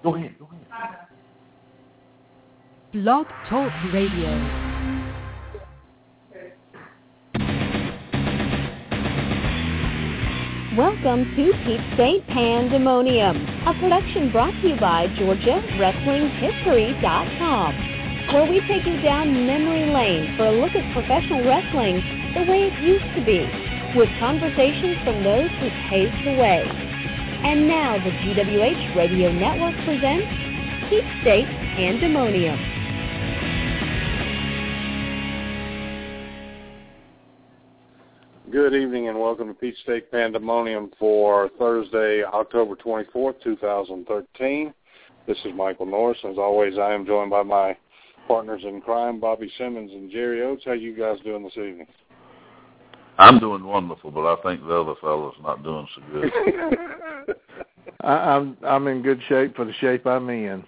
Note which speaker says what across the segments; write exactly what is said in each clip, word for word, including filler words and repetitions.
Speaker 1: Go ahead, go ahead.
Speaker 2: Blog Talk Radio.
Speaker 3: Welcome to Peach State Pandemonium, a production brought to you by Georgia Wrestling History dot com, where we take you down memory lane for a look at professional wrestling the way it used to be, with conversations from those who paved the way. And now the G W H Radio Network presents Peach State Pandemonium.
Speaker 4: Good evening and welcome to Peach State Pandemonium for Thursday, October twenty-fourth, twenty thirteen. This is Michael Norris. As always, I am joined by my partners in crime, Bobby Simmons and Jerry Oates. How you guys doing this evening?
Speaker 1: I'm doing wonderful, but I think the other fellow's not doing so good.
Speaker 5: I, I'm I'm in good shape for the shape I'm in.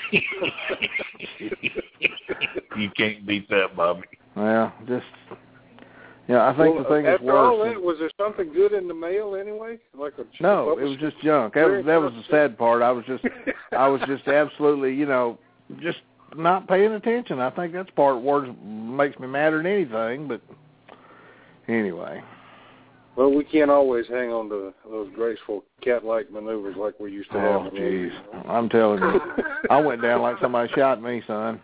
Speaker 1: You can't beat that, Bobby.
Speaker 5: Well, just... Yeah, I think
Speaker 4: well,
Speaker 5: the thing is
Speaker 4: after
Speaker 5: worse.
Speaker 4: All that, was there something good in the mail anyway? Like a
Speaker 5: no, it was just junk. That was that was the sad part. I was just, I was just absolutely, you know, just not paying attention. I think that's part worse makes me madder than anything. But anyway.
Speaker 4: Well, we can't always hang on to those graceful cat-like maneuvers like we used to have.
Speaker 5: Oh, jeez. I'm telling you, I went down like somebody shot me, son.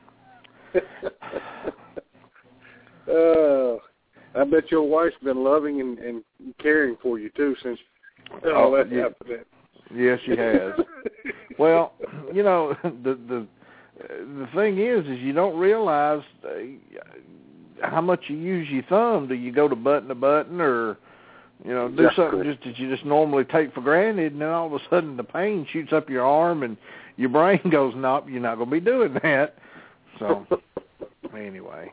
Speaker 4: Oh. Uh, I bet your wife's been loving and, and caring for you, too, since all that
Speaker 5: yeah.
Speaker 4: happened.
Speaker 5: Yes, she has. Well, you know, the the the thing is, is you don't realize uh, how much you use your thumb. Do you go to button a button or, you know, do
Speaker 4: exactly.
Speaker 5: something just that you just normally take for granted, and then all of a sudden the pain shoots up your arm and your brain goes, nope, you're not going to be doing that. So, anyway.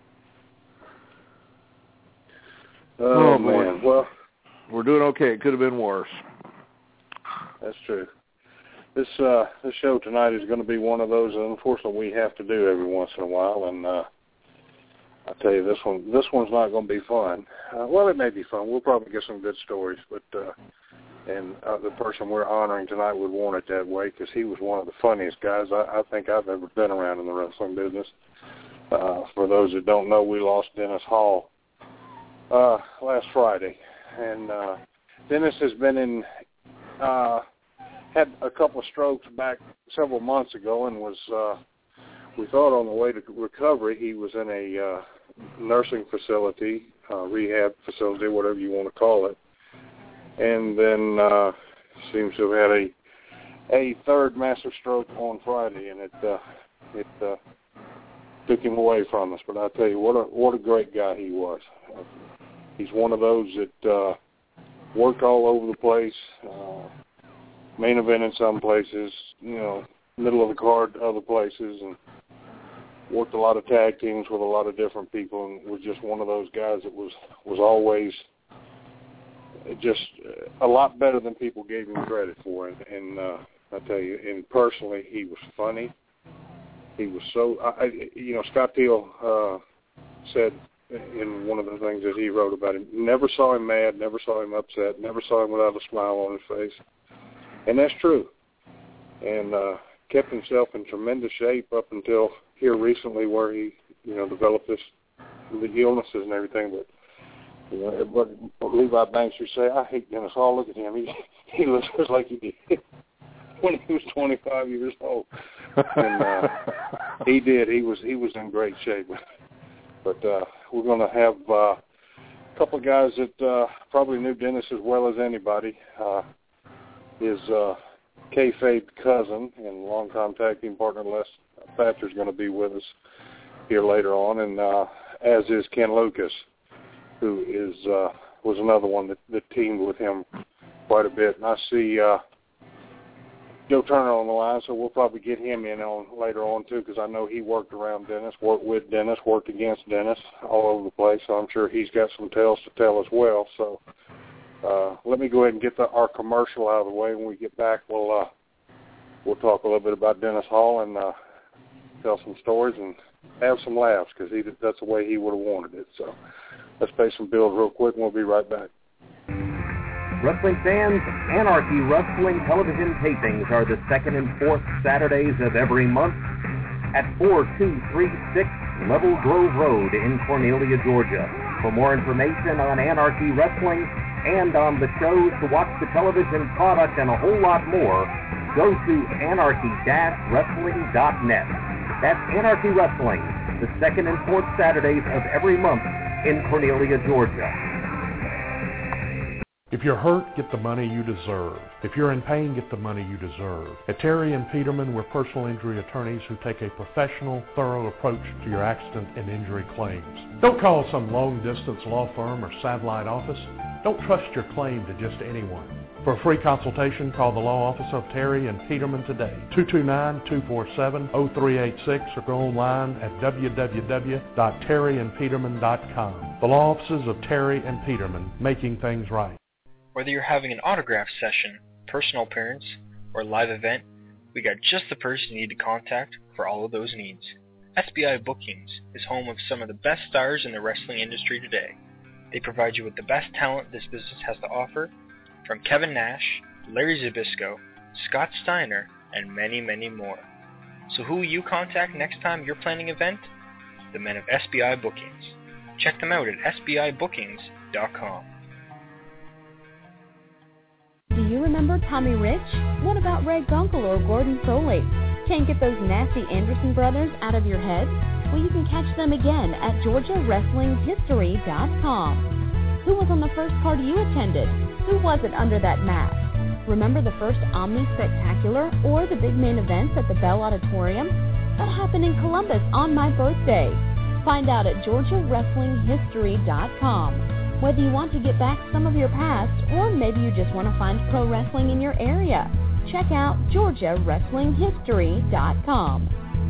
Speaker 4: Oh,
Speaker 5: oh
Speaker 4: man. Well,
Speaker 5: we're doing okay. It could have been worse.
Speaker 4: That's true. This uh, this show tonight is going to be one of those that unfortunately we have to do every once in a while, and uh, I tell you, this one this one's not going to be fun. Uh, well, it may be fun. We'll probably get some good stories, but uh, and uh, the person we're honoring tonight would want it that way because he was one of the funniest guys I, I think I've ever been around in the wrestling business. Uh, for those that don't know, we lost Dennis Hall Uh, last Friday, and uh, Dennis has been in, uh, had a couple of strokes back several months ago, and was, uh, we thought on the way to recovery. He was in a uh, nursing facility, uh, rehab facility, whatever you want to call it, and then uh, seems to have had a a third massive stroke on Friday, and it uh, it uh, took him away from us. But I tell you, what a what a great guy he was. He's one of those that uh, worked all over the place, uh, main event in some places, you know, middle of the card other places, and worked a lot of tag teams with a lot of different people, and was just one of those guys that was, was always just a lot better than people gave him credit for. And, and uh, I tell you, and personally, he was funny. He was so, I, you know, Scott Teal uh, said, in one of the things that he wrote about him, never saw him mad, never saw him upset, never saw him without a smile on his face. And that's true. And uh, kept himself in tremendous shape up until here recently where he, you know, developed this, the illnesses and everything. But, you know, but Levi Banks used to say, I hate Dennis Hall. Look at him. He, he looks just like he did when he was twenty-five years old. And uh, he did. He was, he was in great shape. But uh, we're going to have uh, a couple of guys that uh, probably knew Dennis as well as anybody. Uh, his uh, kayfabe cousin and longtime tag team partner Les Thatcher is going to be with us here later on, and uh, as is Ken Lucas, who is uh, was another one that, that teamed with him quite a bit. And I see uh, Joe Turner on the line, so we'll probably get him in on later on, too, because I know he worked around Dennis, worked with Dennis, worked against Dennis all over the place, so I'm sure he's got some tales to tell as well. So uh, let me go ahead and get the, our commercial out of the way. When we get back, we'll uh, we'll talk a little bit about Dennis Hall and uh, tell some stories and have some laughs, because he that's the way he would have wanted it. So let's pay some bills real quick, and we'll be right back.
Speaker 6: Wrestling fans, Anarchy Wrestling television tapings are the second and fourth Saturdays of every month at four two three six Level Grove Road in Cornelia, Georgia. For more information on Anarchy Wrestling and on the shows, to watch the television product, and a whole lot more, go to anarchy dash wrestling dot net. That's Anarchy Wrestling, the second and fourth Saturdays of every month in Cornelia, Georgia.
Speaker 7: If you're hurt, get the money you deserve. If you're in pain, get the money you deserve. At Terry and Peterman, we're personal injury attorneys who take a professional, thorough approach to your accident and injury claims. Don't call some long-distance law firm or satellite office. Don't trust your claim to just anyone. For a free consultation, call the law office of Terry and Peterman today, two two nine, two four seven, zero three eight six, or go online at w w w dot terry and peterman dot com. The law offices of Terry and Peterman, making things right.
Speaker 8: Whether you're having an autograph session, personal appearance, or live event, we got just the person you need to contact for all of those needs. S B I Bookings is home of some of the best stars in the wrestling industry today. They provide you with the best talent this business has to offer, from Kevin Nash, Larry Zbyszko, Scott Steiner, and many, many more. So who will you contact next time you're planning an event? The men of S B I Bookings. Check them out at s b i bookings dot com.
Speaker 3: Do you remember Tommy Rich? What about Ray Gunkel or Gordon Soley? Can't get those nasty Anderson brothers out of your head? Well, you can catch them again at georgia wrestling history dot com. Who was on the first card you attended? Who was it under that mask? Remember the first Omni Spectacular or the big main events at the Bell Auditorium? That happened in Columbus on my birthday. Find out at georgia wrestling history dot com. Whether you want to get back some of your past, or maybe you just want to find pro wrestling in your area, check out georgia wrestling history dot com.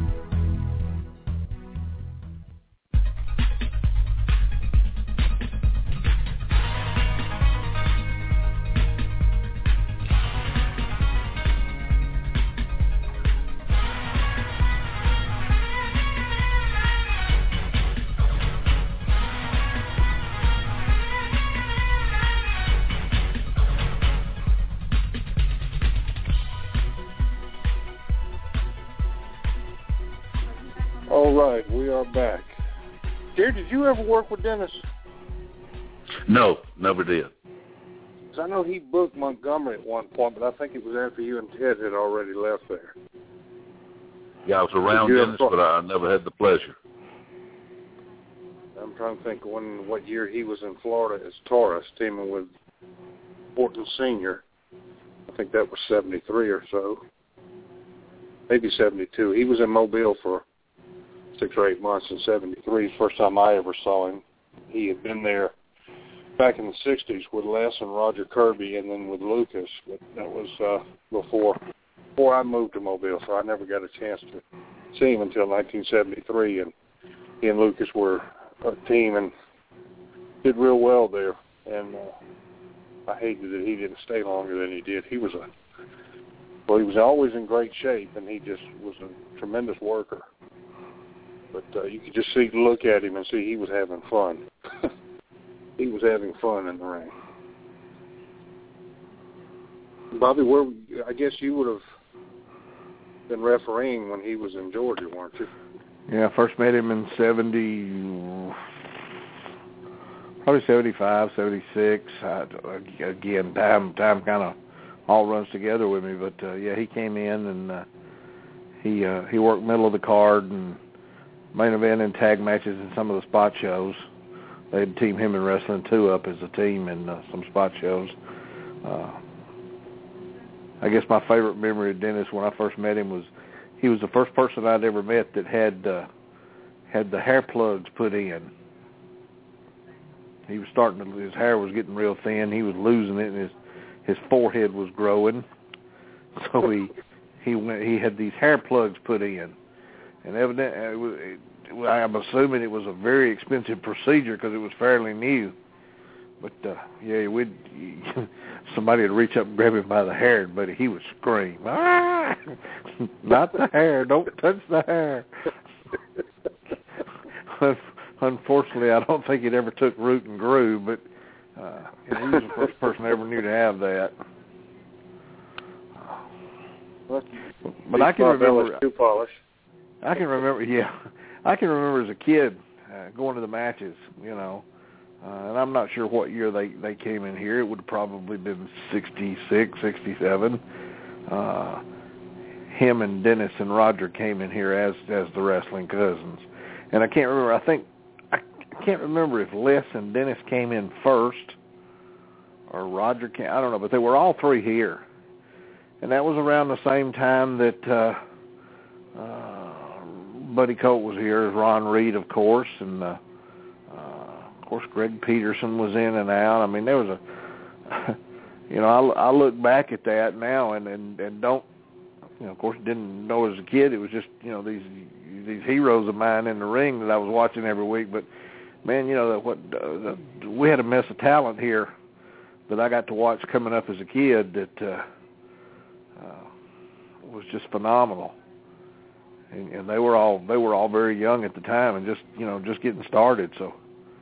Speaker 4: All right, we are back. Dear, did you ever work with Dennis?
Speaker 1: No, never did.
Speaker 4: Because I know he booked Montgomery at one point, but I think it was after you and Ted had already left there.
Speaker 1: Yeah, I was around Dennis, but I never had the pleasure.
Speaker 4: I'm trying to think when what year he was in Florida as Taurus, teaming with Borton Senior. I think that was seventy-three or so. Maybe seventy-two. He was in Mobile for six or eight months in seventy-three. First time I ever saw him. He had been there back in the sixties with Les and Roger Kirby, and then with Lucas. But that was uh, before before I moved to Mobile, so I never got a chance to see him until nineteen seventy-three. And he and Lucas were a team and did real well there. And uh, I hated that he didn't stay longer than he did. He was a well, he was always in great shape, and he just was a tremendous worker. But uh, you could just see, look at him and see he was having fun. He was having fun in the ring. Bobby, where I guess you would have been refereeing when he was in Georgia, weren't you?
Speaker 5: Yeah, I first met him in seventy, probably seventy-five, seventy-six. I, again, time time kind of all runs together with me. But uh, yeah, he came in and uh, he uh, he worked middle of the card and main event and tag matches in some of the spot shows. They'd team him and Wrestling two up as a team in uh, some spot shows. Uh, I guess my favorite memory of Dennis when I first met him was he was the first person I'd ever met that had uh, had the hair plugs put in. He was starting to, his hair was getting real thin. He was losing it, and his his forehead was growing. So he he went. He had these hair plugs put in. And evidently, I'm assuming it was a very expensive procedure because it was fairly new. But, uh, yeah, we'd, somebody would reach up and grab him by the hair, but he would scream, ah! Not the hair, don't touch the hair. Unfortunately, I don't think it ever took root and grew, but Uh, you know, he was the first person I ever knew to have that.
Speaker 4: Well,
Speaker 5: but I can remember.
Speaker 4: Shoe polish.
Speaker 5: I can remember. Yeah, I can remember as a kid uh, going to the matches. You know, uh, and I'm not sure what year they they came in here. It would have probably been sixty-six, sixty-seven. Uh, him and Dennis and Roger came in here as as the wrestling cousins, and I can't remember. I think I can't remember if Les and Dennis came in first or Roger came. I don't know, but they were all three here, and that was around the same time that uh, uh, Buddy Colt was here, Ron Reed, of course, and uh, uh, of course Greg Peterson was in and out. I mean, there was a you know, I, I look back at that now and, and, and don't. You know, of course, didn't know as a kid. It was just, you know, these these heroes of mine in the ring that I was watching every week. But man, you know, that what uh, the, we had a mess of talent here that I got to watch coming up as a kid that uh, uh, was just phenomenal. And, and they were all they were all very young at the time and just you know just getting started. So.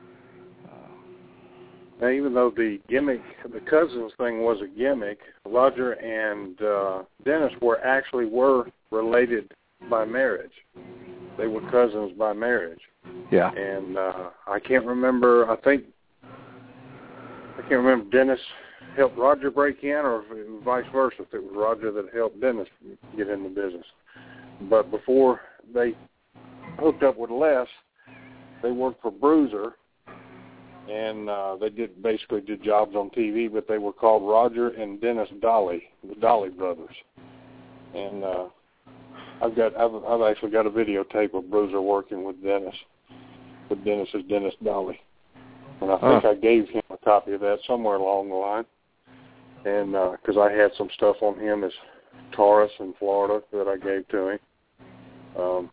Speaker 4: Now, even though the gimmick, the cousins thing was a gimmick, Roger and uh, Dennis were actually were related by marriage. They were cousins by marriage.
Speaker 5: Yeah.
Speaker 4: And uh, I can't remember. I think I can't remember. Dennis helped Roger break in, or if it was vice versa. If it was Roger that helped Dennis get in the business. But before they hooked up with Les, they worked for Bruiser. And uh, they did basically did jobs on T V, but they were called Roger and Dennis Dolly, the Dolly brothers. And uh, I've got I've, I've actually got a videotape of Bruiser working with Dennis, with Dennis as Dennis Dolly. And I think
Speaker 5: huh.
Speaker 4: I gave him a copy of that somewhere along the line, and because uh, I had some stuff on him as Taurus in Florida that I gave to him. Um,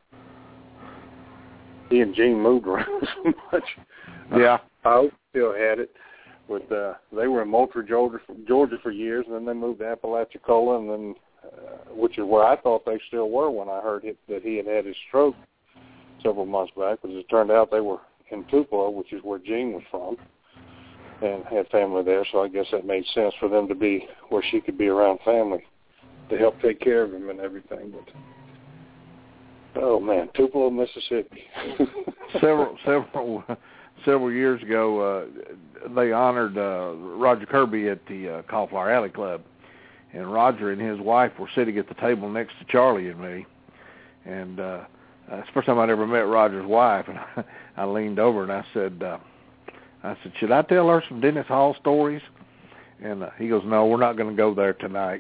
Speaker 4: he and Gene moved around so much.
Speaker 5: Yeah.
Speaker 4: I still had it. With uh, they were in Moultrie, Georgia, Georgia for years, and then they moved to Apalachicola, and then uh, which is where I thought they still were when I heard it, that he had had his stroke several months back. But as it turned out, they were in Tupelo, which is where Jean was from, and had family there. So I guess that made sense for them to be where she could be around family to help take care of him and everything. But oh man, Tupelo, Mississippi.
Speaker 5: several, several. Several years ago, uh, they honored uh, Roger Kirby at the uh, Cauliflower Alley Club, and Roger and his wife were sitting at the table next to Charlie and me, and uh, that's the first time I'd ever met Roger's wife, and I, I leaned over and I said, uh, I said, should I tell her some Dennis Hall stories? And uh, he goes, no, we're not going to go there tonight.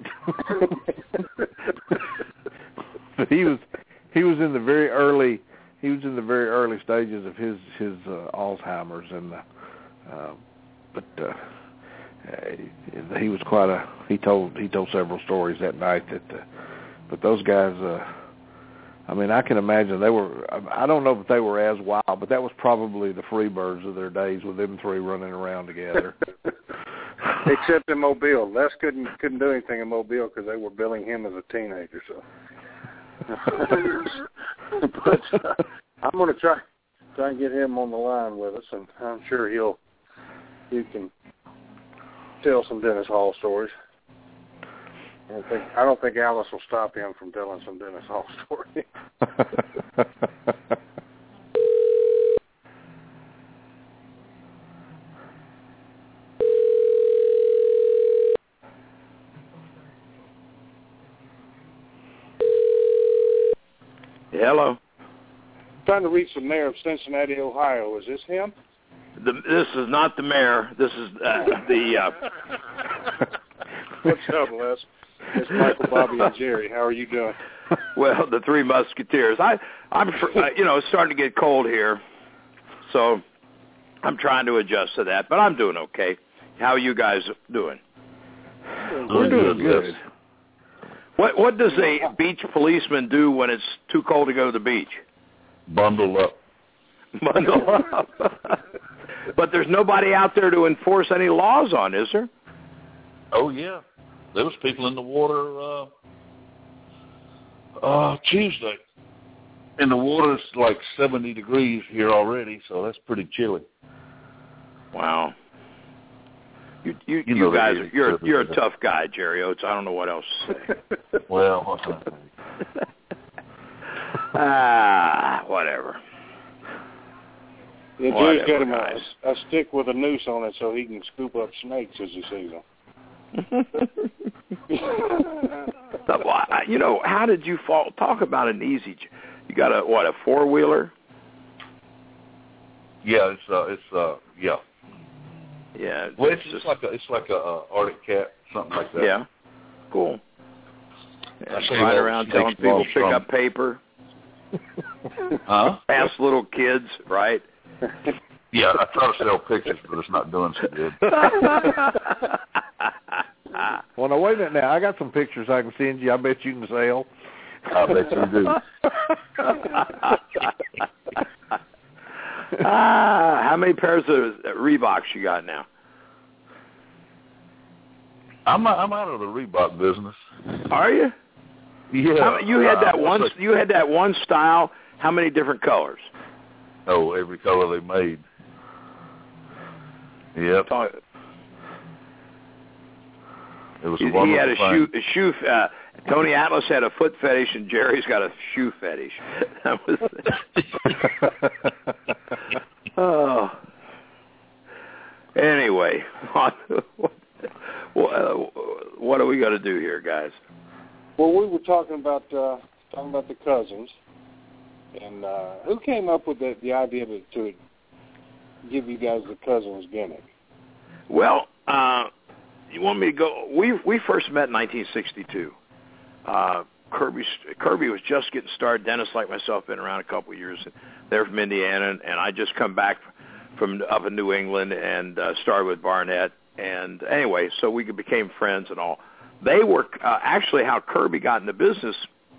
Speaker 5: But he was he was in the very early. He was in the very early stages of his his uh, Alzheimer's, and uh, uh, but uh, uh, he was quite a. He told he told several stories that night. That, uh, but those guys, uh, I mean, I can imagine they were. I don't know if they were as wild, but that was probably the Freebirds of their days, with them three running around together.
Speaker 4: Except in Mobile, Les couldn't couldn't do anything in Mobile because they were billing him as a teenager. So. But uh, I'm going to try try and get him on the line with us, and I'm sure he'll you can tell some Dennis Hall stories. I don't think I don't think Alice will stop him from telling some Dennis Hall stories.
Speaker 9: Hello.
Speaker 4: Trying to reach the mayor of Cincinnati, Ohio. Is this him?
Speaker 9: The, this is not the mayor. This is uh, the. Uh...
Speaker 4: What's up, Les? It's Michael, Bobby, and Jerry. How are you doing?
Speaker 9: Well, the Three Musketeers. I, I'm, uh, you know, it's starting to get cold here, so I'm trying to adjust to that. But I'm doing okay. How are you guys doing?
Speaker 5: We're doing good.
Speaker 9: What What does a beach policeman do when it's too cold to go to the beach?
Speaker 1: Bundle up.
Speaker 9: Bundle up. But there's nobody out there to enforce any laws on, is there?
Speaker 1: Oh, yeah. There was people in the water uh, uh, Tuesday. And the water's like seventy degrees here already, so that's pretty chilly.
Speaker 9: Wow. You you,
Speaker 1: You
Speaker 9: you,
Speaker 1: know
Speaker 9: guys,
Speaker 1: that
Speaker 9: are, you're
Speaker 1: is.
Speaker 9: you're a tough guy, Jerry Oates. I don't know what else to say.
Speaker 1: Well, what can I say?
Speaker 9: Ah, whatever.
Speaker 4: Yeah, Jerry's got
Speaker 9: Whatever,
Speaker 4: him
Speaker 9: guys.
Speaker 4: a, a stick with a noose on it so he can scoop up snakes as he sees them.
Speaker 9: But, well, I- you know, how did you fall? Talk about an easy. j- You got a what? A four wheeler?
Speaker 1: Yeah, it's uh, it's uh, yeah.
Speaker 9: Yeah.
Speaker 1: Well, it's just like a, it's like a uh, Arctic Cat, something like that.
Speaker 9: Yeah. Cool. Yeah,
Speaker 1: I say
Speaker 9: ride
Speaker 1: all
Speaker 9: around
Speaker 1: the
Speaker 9: telling
Speaker 1: snakes
Speaker 9: people
Speaker 1: belong
Speaker 9: pick
Speaker 1: from-
Speaker 9: up paper.
Speaker 1: Huh?
Speaker 9: Ask little kids, right?
Speaker 1: Yeah, I try to sell pictures, but it's not doing so good.
Speaker 5: Well, now, wait a minute now. I got some pictures I can send you. I bet you can sell.
Speaker 1: I bet you do.
Speaker 9: Ah, how many pairs of Reeboks you got now?
Speaker 1: I'm I'm out of the Reebok business.
Speaker 9: Are you?
Speaker 1: Yeah.
Speaker 9: How, you had that
Speaker 1: uh,
Speaker 9: one.
Speaker 1: what's
Speaker 9: You had that one style. How many different colors?
Speaker 1: the- Oh, every color they made. Yep.
Speaker 9: Talk-
Speaker 1: It was
Speaker 9: He,
Speaker 1: a
Speaker 9: he
Speaker 1: wonderful
Speaker 9: had a
Speaker 1: thing.
Speaker 9: shoe. A shoe. Uh, Tony Atlas had a foot fetish, and Jerry's got a shoe fetish. That was. Oh. Anyway, what, what, what are we going to do here, guys?
Speaker 4: Well, we were talking about uh, talking about the cousins, and uh, who came up with the, the idea to, to give you guys the cousins gimmick?
Speaker 9: Well, uh, you want me to go? We we first met in nineteen sixty-two. Uh, Kirby Kirby was just getting started. Dennis, like myself, been around a couple of years. They're from Indiana, and, and I just come back from up in New England and uh, started with Barnett. And anyway, so we became friends and all. They were uh, actually how Kirby got into business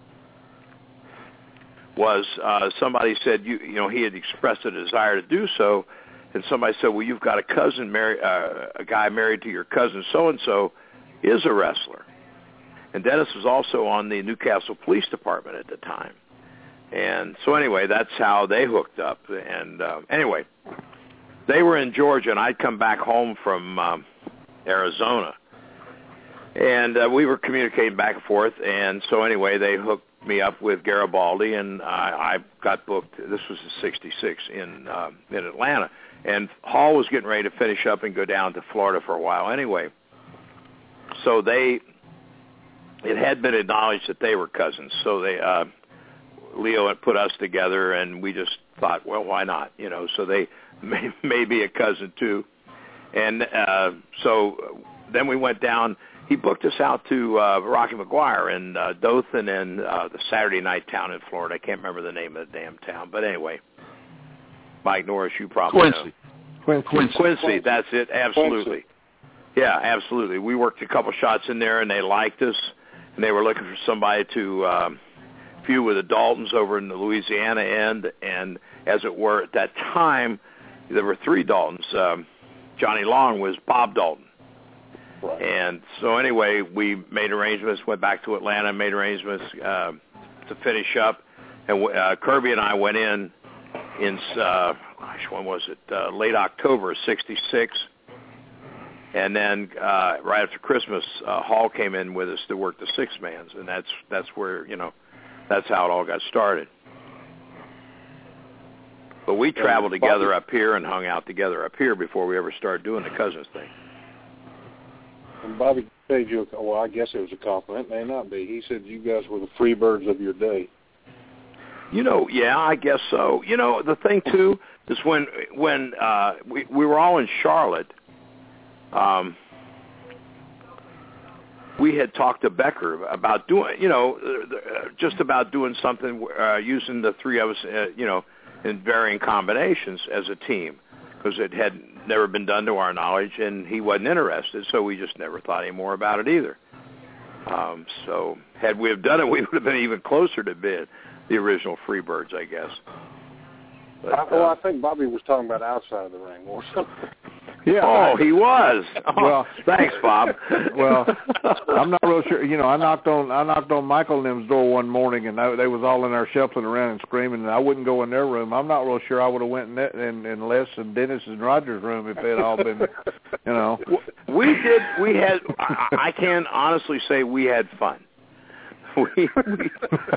Speaker 9: was uh, somebody said you you know he had expressed a desire to do so, and somebody said, well, you've got a cousin married, uh, a guy married to your cousin so and so is a wrestler. And Dennis was also on the Newcastle Police Department at the time. And so anyway, that's how they hooked up. And uh, anyway, they were in Georgia, and I'd come back home from um, Arizona. And uh, we were communicating back and forth. And so anyway, they hooked me up with Garibaldi, and I, I got booked. This was in sixty-six in, uh, in Atlanta. And Hall was getting ready to finish up and go down to Florida for a while anyway. So they... It had been acknowledged that they were cousins, so they uh, Leo had put us together, and we just thought, well, why not? You know, so they may, may be a cousin too, and uh, so then we went down. He booked us out to uh, Rocky McGuire in uh, Dothan and uh, the Saturday night town in Florida. I can't remember the name of the damn town, but anyway, Mike Norris, you probably
Speaker 1: Quincy.
Speaker 9: know.
Speaker 5: Quincy.
Speaker 9: Quincy, Quincy, that's it, absolutely.
Speaker 4: Quincy.
Speaker 9: Yeah, absolutely. We worked a couple shots in there, and they liked us. And they were looking for somebody to um, feud with the Daltons over in the Louisiana end. And as it were, at that time, there were three Daltons. Um, Johnny Long was Bob Dalton.
Speaker 4: Right.
Speaker 9: And so anyway, we made arrangements, went back to Atlanta, made arrangements uh, to finish up. And uh, Kirby and I went in, in uh, gosh, when was it, uh, late October of sixty-six. And then uh, right after Christmas, uh, Hall came in with us to work the six mans, and that's that's where you know that's how it all got started. But we traveled together up here and hung out together up here before we ever started doing the cousins thing.
Speaker 4: And Bobby paid you, a, well, I guess it was a compliment, may not be. He said you guys were the free birds of your day.
Speaker 9: You know, yeah, I guess so. You know, the thing too is when when uh, we we were all in Charlotte. Um, we had talked to Becker about doing, you know, uh, just about doing something uh, using the three of us, uh, you know, in varying combinations as a team, because it had never been done to our knowledge, and he wasn't interested, so we just never thought any more about it either. Um, so had we have done it, we would have been even closer to being the original Freebirds, I guess. But,
Speaker 4: I, well,
Speaker 9: uh,
Speaker 4: I think Bobby was talking about outside of the ring or something.
Speaker 5: Yeah.
Speaker 9: Oh,
Speaker 5: I,
Speaker 9: he was. Oh,
Speaker 5: well,
Speaker 9: thanks, Bob.
Speaker 5: Well, I'm not real sure. You know, I knocked on I knocked on Michael and them's door one morning, and they, they was all in there shuffling around and screaming, and I wouldn't go in their room. I'm not real sure I would have went in, that, in in Les and Dennis and Roger's room if they'd all been, you know.
Speaker 9: we did. We had. I, I can honestly say we had fun. We, we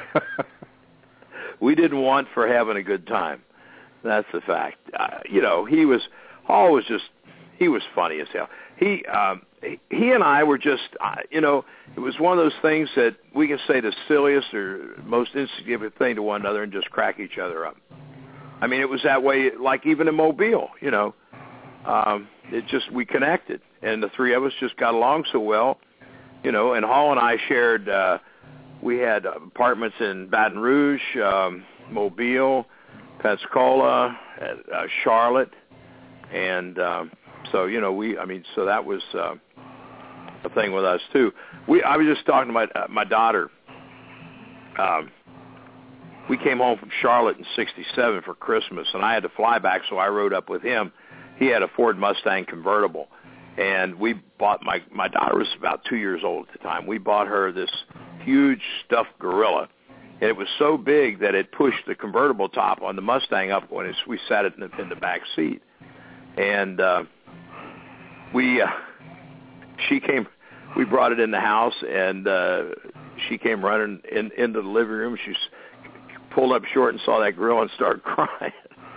Speaker 9: we didn't want for having a good time. That's the fact. Uh, you know, he was Hall was just he was funny as hell. He um, he and I were just uh, you know, it was one of those things that we can say the silliest or most insignificant thing to one another and just crack each other up. I mean, it was that way. Like even in Mobile, you know, um, it just we connected, and the three of us just got along so well, you know. And Hall and I shared. Uh, we had apartments in Baton Rouge, um, Mobile, Pensacola, uh, Charlotte, and um, so you know we. I mean, so that was uh, a thing with us too. We. I was just talking to my uh, my daughter. Um, we came home from Charlotte in sixty-seven for Christmas, and I had to fly back, so I rode up with him. He had a Ford Mustang convertible, and we bought my my daughter was about two years old at the time. We bought her this huge stuffed gorilla. And it was so big that it pushed the convertible top on the Mustang up when it's, we sat it in the, in the back seat. And uh, we, uh, she came, we brought it in the house, and uh, she came running in, into the living room. She pulled up short and saw that gorilla and started crying.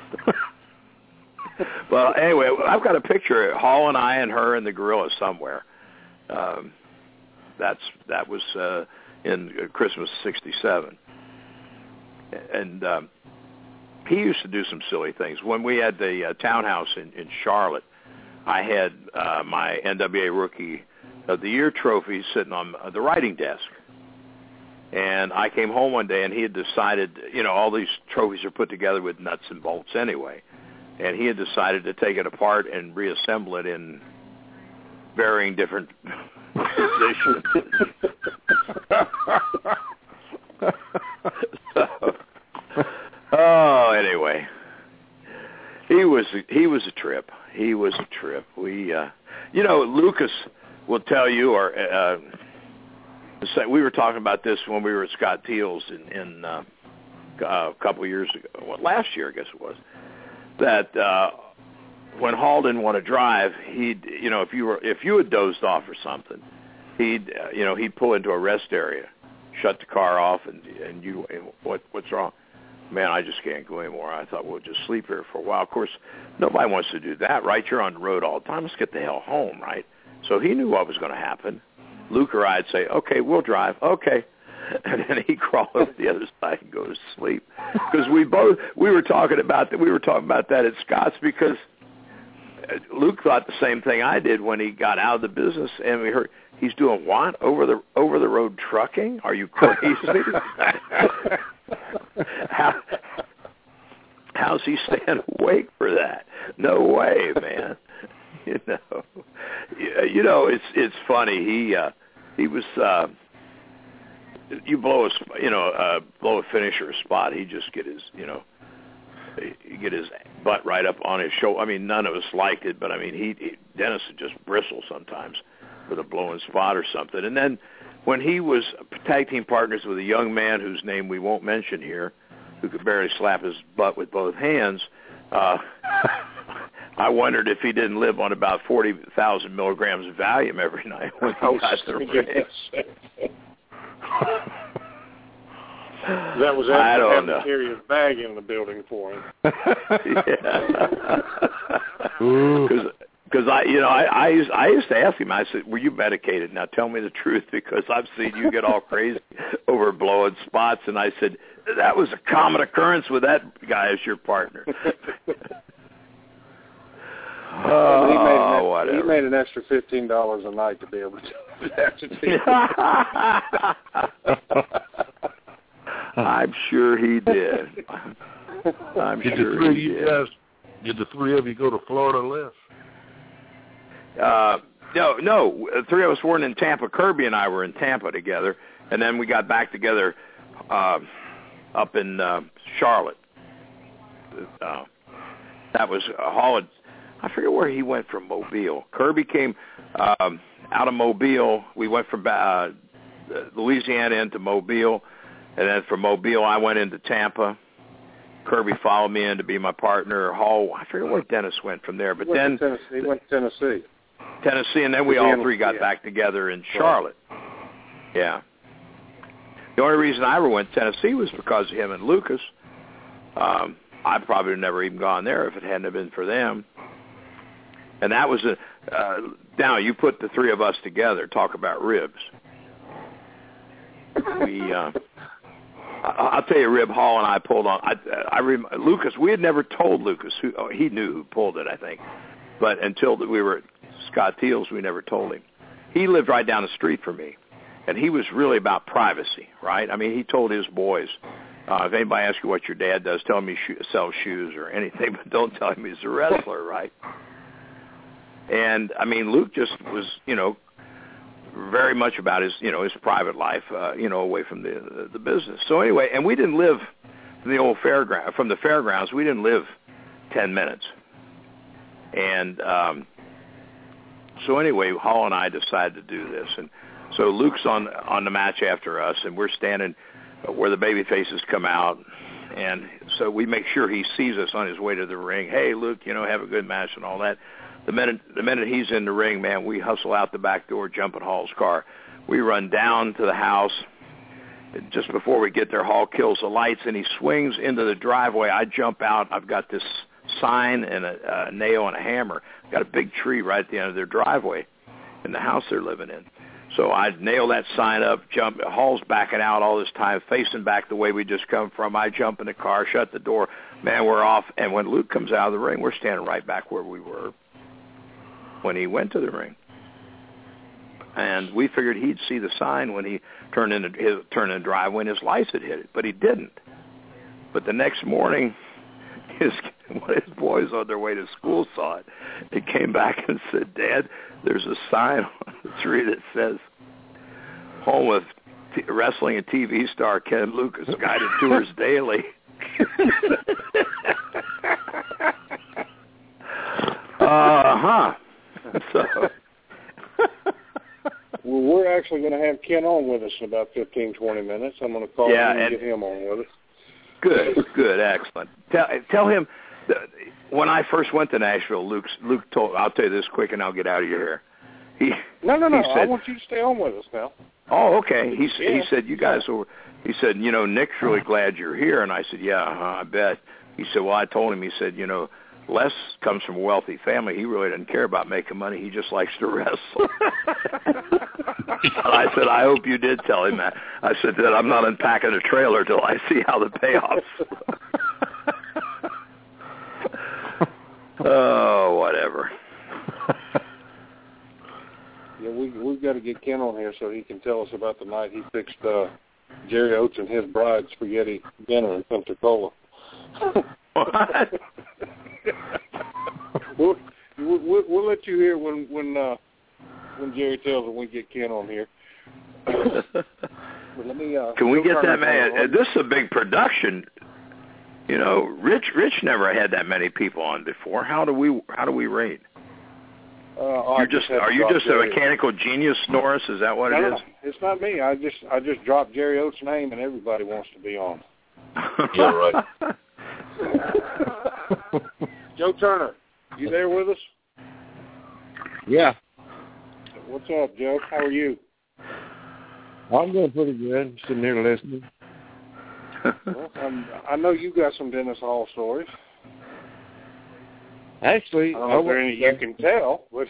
Speaker 9: Well, anyway, I've got a picture of Hall and I and her and the gorilla somewhere. Um, that's that was uh, in Christmas sixty-seven. And um, he used to do some silly things. When we had the uh, townhouse in, in Charlotte, I had uh, my N W A Rookie of the Year trophy sitting on the writing desk. And I came home one day, and he had decided, you know, all these trophies are put together with nuts and bolts anyway. And he had decided to take it apart and reassemble it in varying different positions. So, oh, anyway, he was he was a trip. He was a trip. We, uh, you know, Lucas will tell you, or uh, say, we were talking about this when we were at Scott Teal's in, in uh, a couple of years ago, well, last year I guess it was, that uh, when Hall didn't want to drive, he'd, you know, if you were if you had dozed off or something, he'd, uh, you know, he'd pull into a rest area, shut the car off, and and you, and what what's wrong? Man, I just can't go anymore. I thought we'll just sleep here for a while. Of course, nobody wants to do that, right? You're on the road all the time. Let's get the hell home, right? So he knew what was going to happen. Luke or I'd say, okay, we'll drive. Okay. And then he'd crawl over the other side and go to sleep. Because we both, we were talking about that, we were talking about that at Scott's, because Luke thought the same thing I did when he got out of the business, and we heard, he's doing what? Over the over the road trucking? Are you crazy? How, how's he staying awake for that? No way, man. You know, you know, it's it's funny. He uh, he was. Uh, you blow a you know uh, blow a finish or a spot, he just get his you know he get his butt right up on his shoulder. I mean, none of us liked it, but I mean, he, he Dennis would just bristle sometimes with a blowing spot or something. And then when he was tag team partners with a young man whose name we won't mention here, who could barely slap his butt with both hands, uh, I wondered if he didn't live on about forty thousand milligrams of Valium every night when he got the ring.
Speaker 4: That was
Speaker 9: I
Speaker 4: after
Speaker 9: don't
Speaker 4: having
Speaker 9: know.
Speaker 4: to carry his bag in the building for him.
Speaker 9: Because I, you know, I, I used I used to ask him. I said, "Were you medicated? Now tell me the truth, because I've seen you get all crazy over blowing spots." And I said, "That was a common occurrence with that guy as your partner." Oh,
Speaker 4: he, made an,
Speaker 9: whatever.
Speaker 4: he made an extra fifteen dollars a night to be able to do that.
Speaker 9: I'm sure he did. I'm
Speaker 1: did
Speaker 9: sure
Speaker 1: the three
Speaker 9: he
Speaker 1: of you
Speaker 9: did.
Speaker 1: guys, did the three of you go to Florida less?
Speaker 9: Uh, no, no. The three of us weren't in Tampa. Kirby and I were in Tampa together, and then we got back together uh, up in uh, Charlotte. Uh, that was uh, Holland. I forget where he went from Mobile. Kirby came um, out of Mobile. We went from uh, Louisiana into Mobile, and then from Mobile I went into Tampa. Kirby followed me in to be my partner. Hall, I forget where Dennis went from there, but
Speaker 4: he went
Speaker 9: then
Speaker 4: to Tennessee. He went to Tennessee.
Speaker 9: Tennessee, and then we all three got back together in Charlotte. Yeah. The only reason I ever went to Tennessee was because of him and Lucas. Um, I probably would have never even gone there if it hadn't have been for them. And that was a uh, now you put the three of us together. Talk about ribs. We, uh, I, I'll tell you, Rib Hall and I pulled on. I, I rem, Lucas. We had never told Lucas who oh, he knew who pulled it, I think, but until we were at Scott Teal's, we never told him. He lived right down the street from me, and he was really about privacy, right? I mean, he told his boys, uh, if anybody asks you what your dad does, tell him he sho- sells shoes or anything, but don't tell him he's a wrestler, right? And, I mean, Luke just was, you know, very much about his, you know, his private life, uh, you know, away from the, the the business. So anyway, and we didn't live from the old fairground, from the fairgrounds. We didn't live ten minutes. And um, so anyway, Hall and I decided to do this, and so Luke's on on the match after us, and we're standing where the baby faces come out, and so we make sure he sees us on his way to the ring. Hey, Luke, you know, have a good match and all that. The minute the minute he's in the ring, man, we hustle out the back door, jump in Hall's car. We run down to the house. Just before we get there, Hall kills the lights, and he swings into the driveway. I jump out. I've got this sign and a, a nail and a hammer. Got a big tree right at the end of their driveway in the house they're living in. So I nail that sign up, jump. Hall's backing out all this time, facing back the way we just come from. I jump in the car, shut the door. Man, we're off. And when Luke comes out of the ring, we're standing right back where we were when he went to the ring. And we figured he'd see the sign when he turned in his turned in the driveway and his lights had hit it, but he didn't. But the next morning, his one of his boys on their way to school saw it. They came back and said, "Dad, there's a sign on the tree that says, home with t- wrestling and T V star Ken Lucas, guided tours daily." Uh-huh. So.
Speaker 4: Well, we're actually going to have Ken on with us in about fifteen, twenty minutes. I'm going to call
Speaker 9: yeah,
Speaker 4: him and,
Speaker 9: and
Speaker 4: get him on with us.
Speaker 9: Good, good, excellent. Tell, tell him, when I first went to Nashville, Luke, Luke told, I'll tell you this quick and I'll get out of your hair. He,
Speaker 4: no, no, no,
Speaker 9: he said,
Speaker 4: I want you to stay on with us now.
Speaker 9: Oh, okay. He,
Speaker 4: yeah.
Speaker 9: he said, you guys will, he said, you know, Nick's really glad you're here. And I said, yeah, uh-huh, I bet. He said, well, I told him, he said, you know, Les comes from a wealthy family. He really doesn't care about making money. He just likes to wrestle. I said, I hope you did tell him that. I said that I'm not unpacking a trailer till I see how the payoffs. Oh, whatever.
Speaker 4: Yeah, we we've got to get Ken on here so he can tell us about the night he fixed uh, Jerry Oates and his bride spaghetti dinner in Pensacola.
Speaker 9: What?
Speaker 4: we'll, we'll, we'll let you hear when when uh, when Jerry tells us we get Ken on here. But let me, uh,
Speaker 9: Can we get that man? This is a big production. You know, Rich Rich never had that many people on before. How do we how do we rate?
Speaker 4: Uh,
Speaker 9: You're just are you just Jerry. a mechanical genius, Norris? Is that what
Speaker 4: no,
Speaker 9: it
Speaker 4: no,
Speaker 9: is?
Speaker 4: It's not me. I just I just dropped Jerry Oates' name and everybody wants to be on.
Speaker 1: Yeah, right.
Speaker 4: Joe Turner, you there with us?
Speaker 10: Yeah.
Speaker 4: What's up, Joe? How are you?
Speaker 10: I'm doing pretty good. Sitting here listening.
Speaker 4: Well, I'm, I know you got some Dennis Hall stories.
Speaker 10: Actually,
Speaker 4: I don't know if there any you can tell, but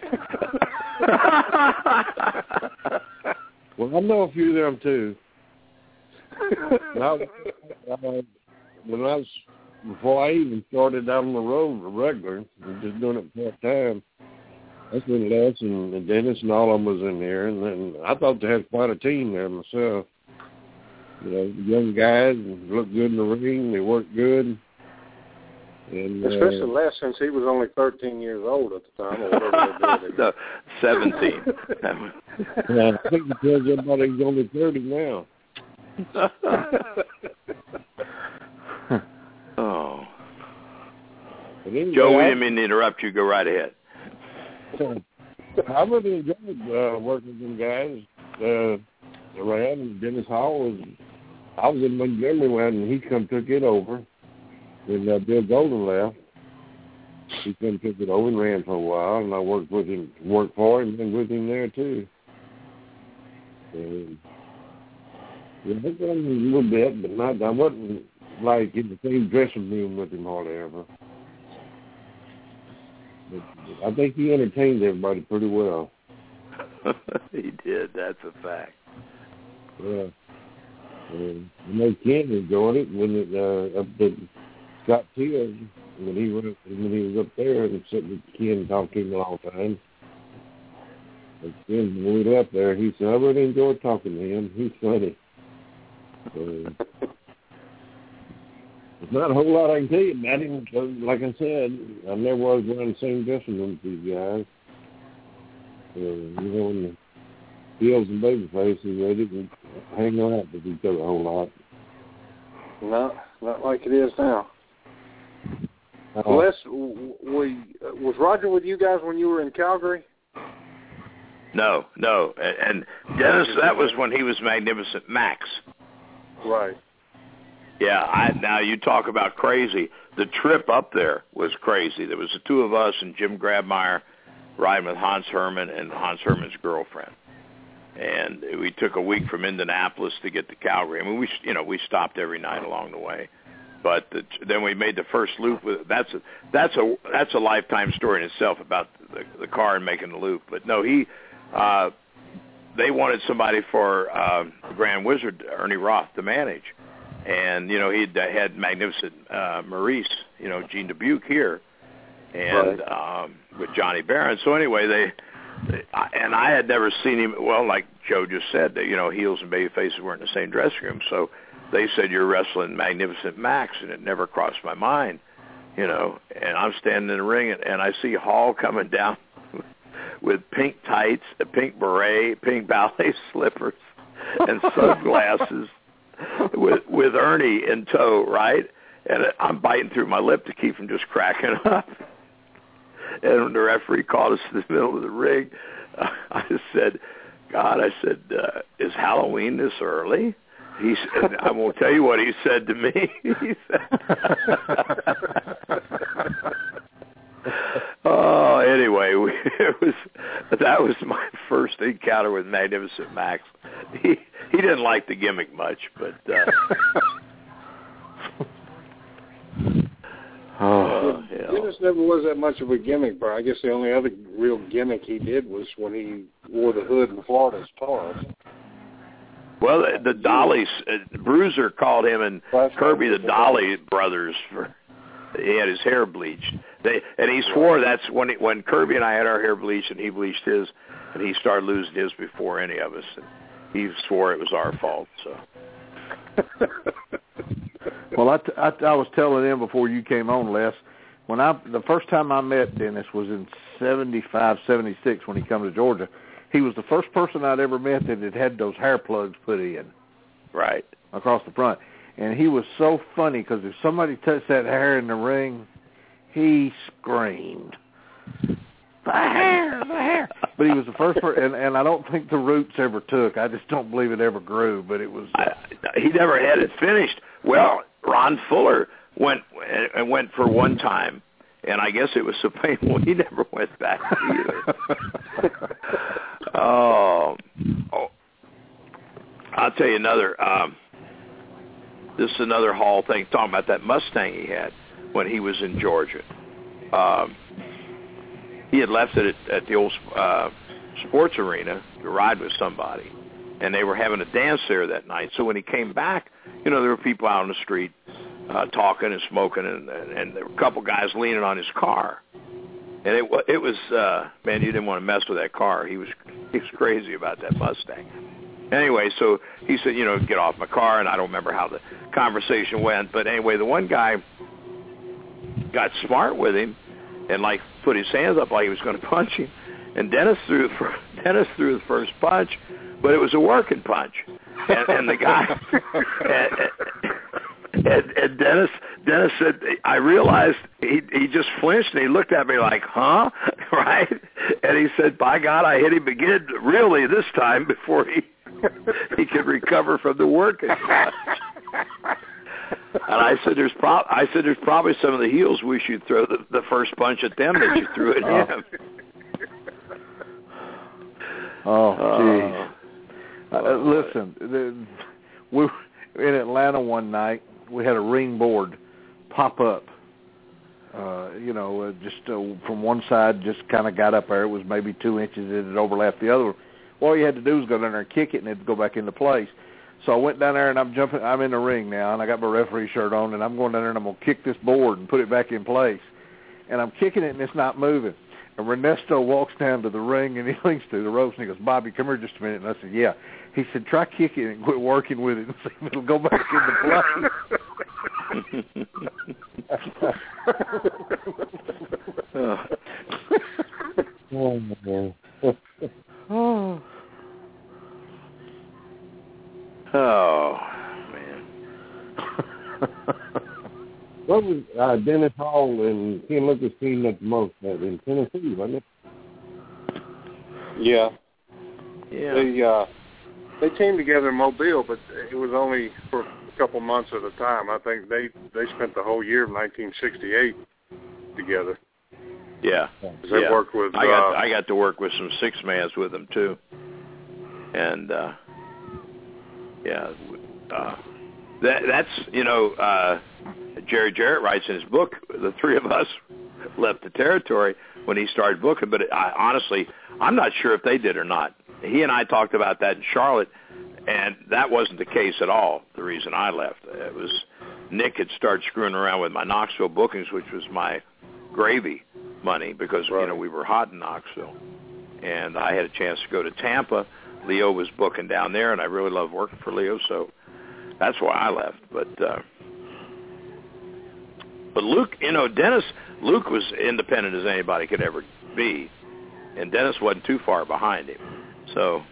Speaker 10: well, I know a few of them too. when, I, uh, when I was before I even started out on the road regular, and just doing it part time, that's when Les and, and Dennis and all of them was in there, and then I thought they had quite a team there myself. You know, young guys and looked good in the ring. They worked good. And,
Speaker 4: especially
Speaker 10: uh,
Speaker 4: Les, since he was only thirteen years old at the time, or whatever they did.
Speaker 9: No, seventeen.
Speaker 10: Yeah, I think he tells everybody he's only thirty now.
Speaker 9: Oh.
Speaker 10: Anyway,
Speaker 9: Joe, we didn't mean to interrupt you. Go right ahead.
Speaker 10: I really enjoyed uh, working with them guys uh, around. Dennis Hall was, I was in Montgomery when he come took it over when uh, Bill Golden left. he come took it over and ran for a while, and I worked with him, worked for him, and with him there too. And, yeah, I done a little bit, but not. I wasn't like in the same dressing room with him hardly ever. But I think he entertained everybody pretty well.
Speaker 9: He did. That's a fact.
Speaker 10: Yeah. And I know Ken enjoyed it when it uh, up at Scott Field when he went when he was up there and sitting with Ken and talked to him a long time. And Ken, when we left there, he said, "I really enjoyed talking to him. He's funny." Uh, there's not a whole lot I can tell you about him. Like I said, I never was around the same dressing room with these guys. Uh, you know, when the Fields and Babyface, they didn't hang out with each other a whole lot.
Speaker 4: No, not like it is now.
Speaker 10: Uh,
Speaker 4: Les, we, was Roger with you guys when you were in Calgary?
Speaker 9: No, no. And, and Dennis, that was when he was Magnificent Max.
Speaker 4: Right.
Speaker 9: Yeah, I, now you talk about crazy. The trip up there was crazy. There was the two of us and Jim Grabmeyer riding with Hans Herman and Hans Herman's girlfriend. And we took a week from Indianapolis to get to Calgary. I mean, we you know we stopped every night along the way, but the, then we made the first loop. With that's a that's a that's a lifetime story in itself about the, the car and making the loop. But no, he uh, they wanted somebody for uh, the Grand Wizard Ernie Roth to manage, and you know he had Magnificent uh, Maurice, you know Gene Dubuque here, and right. um, with Johnny Barron. So anyway, they. And I had never seen him, well, like Joe just said, that, you know, heels and baby faces weren't in the same dressing room. So they said, "You're wrestling Magnificent Max," and it never crossed my mind, you know. And I'm standing in the ring, and, and I see Hall coming down with pink tights, a pink beret, pink ballet slippers, and sunglasses with, with Ernie in tow, right? And I'm biting through my lip to keep from just cracking up. And when the referee called us to the middle of the ring, uh, I just said, "God," I said, uh, "is Halloween this early?" He said, "I won't tell you what he said to me." He said, "Oh, anyway, we, it was that was my first encounter with Magnificent Max. He he didn't like the gimmick much, but." Uh, Oh, yeah.
Speaker 4: Dennis never was that much of a gimmick, but I guess the only other real gimmick he did was when he wore the hood in Florida's Taurus.
Speaker 9: Well, the, the Dollies, uh, Bruiser called him and That's Kirby the Dolly brothers. For he had his hair bleached. They and he swore that's when he, when Kirby and I had our hair bleached and he bleached his, and he started losing his before any of us. And he swore it was our fault. So.
Speaker 5: Well, I, t- I, t- I was telling them before you came on, Les, when I the first time I met Dennis was in seventy-five, seventy-six when he came to Georgia. He was the first person I'd ever met that had had those hair plugs put in.
Speaker 9: Right.
Speaker 5: Across the front. And he was so funny because if somebody touched that hair in the ring, he screamed, "The hair, the hair." But he was the first person, and, and I don't think the roots ever took. I just don't believe it ever grew, but it was... Uh,
Speaker 9: I, he never had it finished. Well, Ron Fuller went and went for one time, and I guess it was so painful he never went back either. oh, oh, I'll tell you another. Um, this is another Hall thing, talking about that Mustang he had when he was in Georgia. Um, he had left it at, at the old uh, sports arena to ride with somebody, and they were having a dance there that night. So when he came back, you know, there were people out on the street uh, talking and smoking, and, and, and there were a couple guys leaning on his car. And it, it was, uh, man, you didn't want to mess with that car. He was, he was crazy about that Mustang. Anyway, so he said, you know, get off my car, and I don't remember how the conversation went. But anyway, the one guy got smart with him and, like, put his hands up like he was going to punch him. And Dennis threw the first, Dennis threw the first punch, but it was a working punch. And, and the guy, and, and, and Dennis, Dennis said, I realized he he just flinched and he looked at me like, huh, right? And he said, by God, I hit him again, really this time before he he could recover from the working punch. And I said, "There's pro- I said there's probably some of the heels we should throw the, the first punch at them that you threw at
Speaker 5: oh.
Speaker 9: him."
Speaker 5: Oh, geez. Uh, uh, listen, the, we were in Atlanta one night. We had a ring board pop up. Uh, you know, uh, just uh, from one side, just kind of got up there. It was maybe two inches. It had overlapped the other. All you had to do was go down there and kick it, and it'd go back into place. So I went down there, and I'm jumping. I'm in the ring now, and I got my referee shirt on, and I'm going down there, and I'm going to kick this board and put it back in place. And I'm kicking it, and it's not moving. And Ernesto walks down to the ring, and he leans through the ropes, and he goes, "Bobby, come here just a minute." And I said, "Yeah." He said, "Try kicking it and quit working with it and see if it'll go back into place."
Speaker 10: Oh, man.
Speaker 5: Oh.
Speaker 9: Oh, man.
Speaker 10: What was uh, Dennis Hall and Ken Lucas teamed up the most at in Tennessee, wasn't it?
Speaker 4: Yeah.
Speaker 9: Yeah.
Speaker 4: They uh, they teamed together in Mobile, but it was only for a couple months at a time. I think they they spent the whole year of nineteen sixty-eight together.
Speaker 9: Yeah.
Speaker 4: They
Speaker 9: yeah.
Speaker 4: worked with.
Speaker 9: I got
Speaker 4: uh,
Speaker 9: I got to work with some six mans with them too, and uh, yeah, uh, that that's you know uh, Jerry Jarrett writes in his book, the three of us left the territory when he started booking. But it, I, honestly, I'm not sure if they did or not. He and I talked about that in Charlotte, and that wasn't the case at all. The reason I left, it was Nick had started screwing around with my Knoxville bookings, which was my gravy money because right. you know we were hot in Knoxville, and I had a chance to go to Tampa. Leo was booking down there, and I really loved working for Leo, so that's why I left. But uh, but Luke, you know, Dennis, Luke was independent as anybody could ever be, and Dennis wasn't too far behind him. So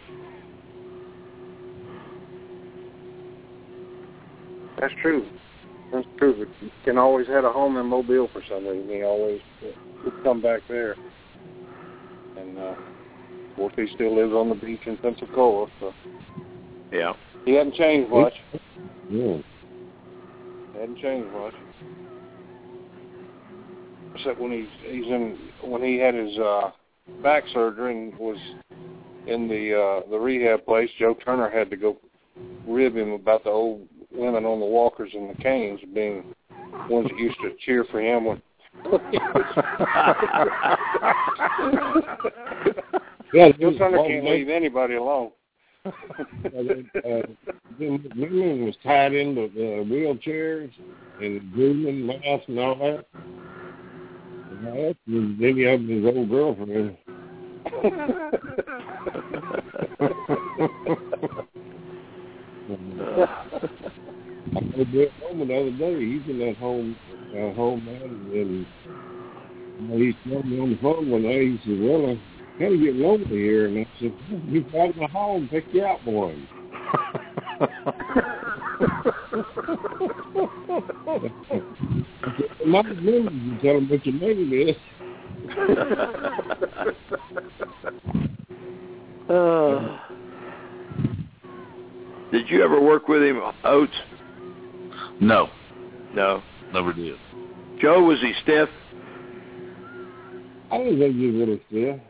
Speaker 4: that's true. That's true. But Ken always had a home in Mobile for some reason. He always would come back there. And, uh, of course, he still lives on the beach in Pensacola. So
Speaker 9: yeah.
Speaker 4: He hadn't changed much.
Speaker 10: Yeah.
Speaker 4: He hadn't changed much. Except when he's, he's in, when he had his uh, back surgery and was in the uh, the rehab place, Joe Turner had to go rib him about the old women on the walkers and the canes being ones that used to cheer for him when
Speaker 10: yeah,
Speaker 4: Joe Turner can't leave anybody alone.
Speaker 10: uh, Women was tied into uh, wheelchairs and grooming mouth and all that. And that and then he had his old girlfriend. I played that home the other day. He's in that home, uh, home man, and you know, he told me on the phone one day. He said, "Well, I kind of get lonely here," and I said, "You out in the hall and pick you out one." My remember you tell him what your name is.
Speaker 9: uh, did you ever work with him, Oates?
Speaker 1: No.
Speaker 9: No.
Speaker 1: Never did.
Speaker 9: Joe, was he stiff?
Speaker 10: I didn't think he was really stiff.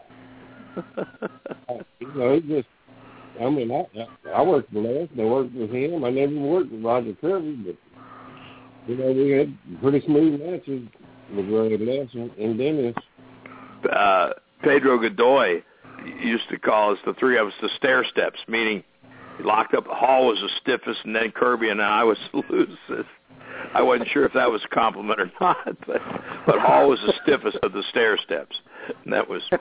Speaker 10: You know, he just, I mean, I, I worked with Les, and I worked with him. I never worked with Roger Kirby, but, you know, we had pretty smooth matches with Les and, and Dennis.
Speaker 9: Uh, Pedro Godoy used to call us, the three of us, the stair steps, meaning he locked up. Hall was the stiffest, and then Kirby and I was the loosest. I wasn't sure if that was a compliment or not, but, but Hall was the stiffest of the stair steps. And that was...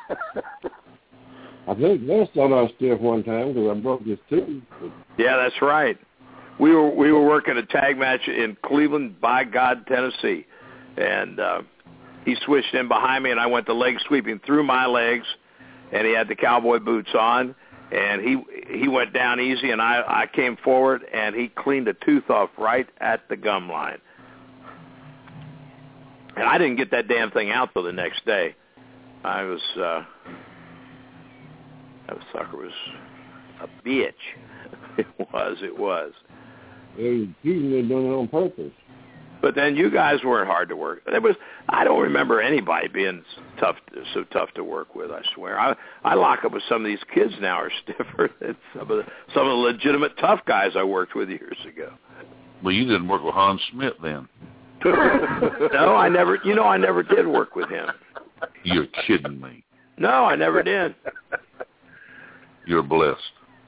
Speaker 10: I think Les thought I was stiff one time because I broke his tooth.
Speaker 9: Yeah, that's right. We were we were working a tag match in Cleveland, by God, Tennessee, and uh, he switched in behind me, and I went to leg sweeping through my legs, and he had the cowboy boots on, and he he went down easy, and I, I came forward, and he cleaned a tooth off right at the gum line. And I didn't get that damn thing out till the next day. I was, uh, that sucker was a bitch. It was, it was.
Speaker 10: He was doing it on purpose.
Speaker 9: But then you guys weren't hard to work. It was. I don't remember anybody being tough, so tough to work with. I swear. I I lock up with some of these kids now are stiffer than some of the some of the legitimate tough guys I worked with years ago.
Speaker 1: Well, you didn't work with Hans Smith then.
Speaker 9: No, I never. You know, I never did work with him.
Speaker 1: You're kidding me.
Speaker 9: No, I never did.
Speaker 1: You're blessed.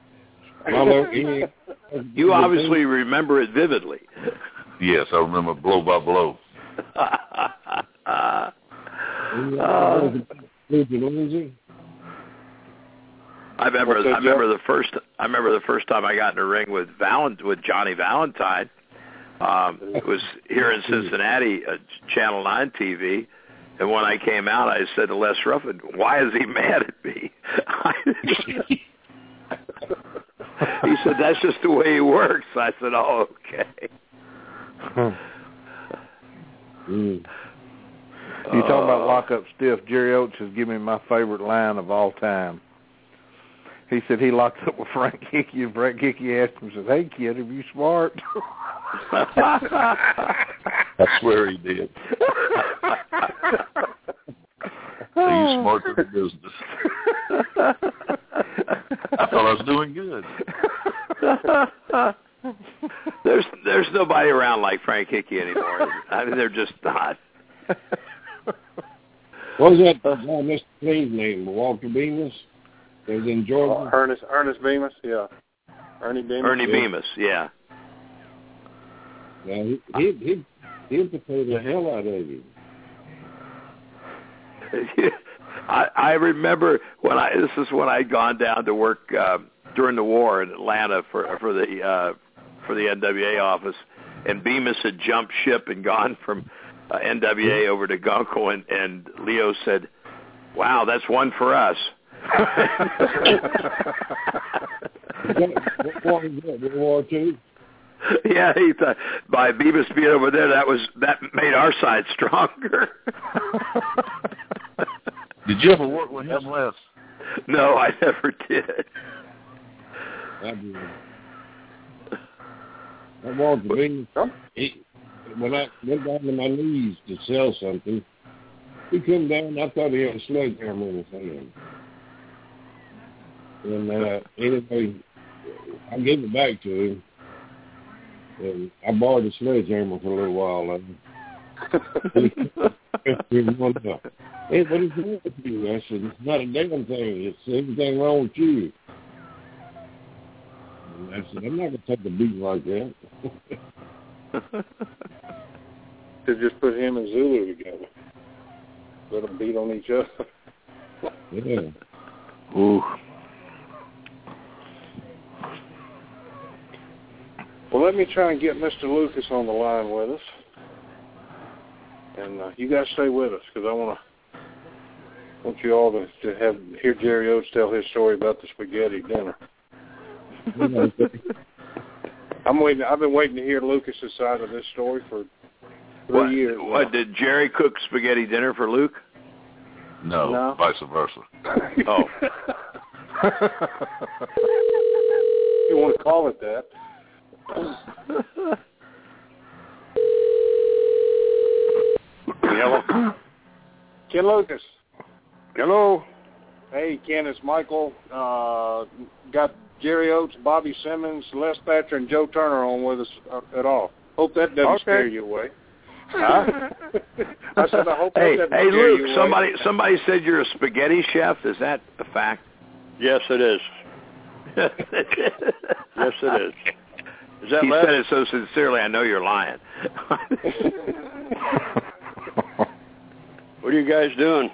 Speaker 9: You obviously remember it vividly.
Speaker 1: Yes, I remember blow by blow.
Speaker 9: uh,
Speaker 10: uh,
Speaker 9: I remember. I remember the first. I remember the first time I got in a ring with Valent with Johnny Valentine. Um, it was here in Cincinnati, uh, Channel nine T V. And when I came out, I said to Les Ruffin, "Why is he mad at me?" He said, "That's just the way he works." I said, "Oh, okay."
Speaker 5: Mm. You talking about lock up stiff? Jerry Oates has given me my favorite line of all time. He said he locked up with Frank Hickey, and Frank Hickey asked him, said, "Hey, kid, are you smart?"
Speaker 1: I swear he did. Are you smart for the business? I thought I was doing good.
Speaker 9: There's there's nobody around like Frank Hickey anymore. I mean, they're just not.
Speaker 10: What was that guy, Mister Clean's name? Walter Bemis? It was in Georgia.
Speaker 4: Uh, Ernest Ernest Bemis, yeah. Ernie Bemis.
Speaker 9: Ernie
Speaker 4: yeah.
Speaker 9: Bemis, yeah.
Speaker 10: Yeah, he he he he'll potato the hell out of you.
Speaker 9: I, I remember when I this is when I'd gone down to work uh, during the war in Atlanta for for the uh, for the N W A office, and Bemis had jumped ship and gone from uh, N W A over to Gunkel, and, and Leo said, "Wow, that's one for us."
Speaker 10: What war was that? World War Two?
Speaker 9: Yeah, he thought by Bemis being over there, that was that made our side stronger.
Speaker 1: Did you ever work with him, Les?
Speaker 9: No, I never did.
Speaker 10: I did. I walked the ring. He, when I went down to my knees to sell something, he come down. I thought he had a sledgehammer in his hand. And uh, anyway, I gave it back to him. And I borrowed the sledgehammer for a little while. And hey, what is wrong with you? I said, it's not a damn thing. It's everything wrong with you. And I said, I'm not going to take a beating like that.
Speaker 4: Could just put him and Zulu together. Let them beat on each other.
Speaker 10: Yeah.
Speaker 9: Ooh.
Speaker 4: Well, let me try and get Mister Lucas on the line with us. And uh, you guys stay with us, because I want to want you all to, to have hear Jerry Oates tell his story about the spaghetti dinner. I'm waiting. I've been waiting to hear Lucas's side of this story for three
Speaker 9: what,
Speaker 4: years.
Speaker 9: What
Speaker 4: now.
Speaker 9: did Jerry cook spaghetti dinner for Luke?
Speaker 1: No,
Speaker 4: no.
Speaker 1: vice versa.
Speaker 9: Oh.
Speaker 4: You want to call it that?
Speaker 10: Hello.
Speaker 4: Ken Lucas.
Speaker 10: Hello.
Speaker 4: Hey, Ken, it's Michael. Uh, got Jerry Oates, Bobby Simmons, Les Thatcher, and Joe Turner on with us uh, at all. Hope that doesn't
Speaker 10: okay.
Speaker 4: scare you away.
Speaker 10: Huh?
Speaker 4: I said, I hope
Speaker 9: hey,
Speaker 4: that doesn't
Speaker 9: hey,
Speaker 4: scare
Speaker 9: Luke,
Speaker 4: you away.
Speaker 9: somebody, somebody said you're a spaghetti chef. Is that a fact?
Speaker 10: Yes, it is. Yes, it is. Is that
Speaker 9: he
Speaker 10: Les?
Speaker 9: said it so sincerely, I know you're lying.
Speaker 10: What are you guys doing?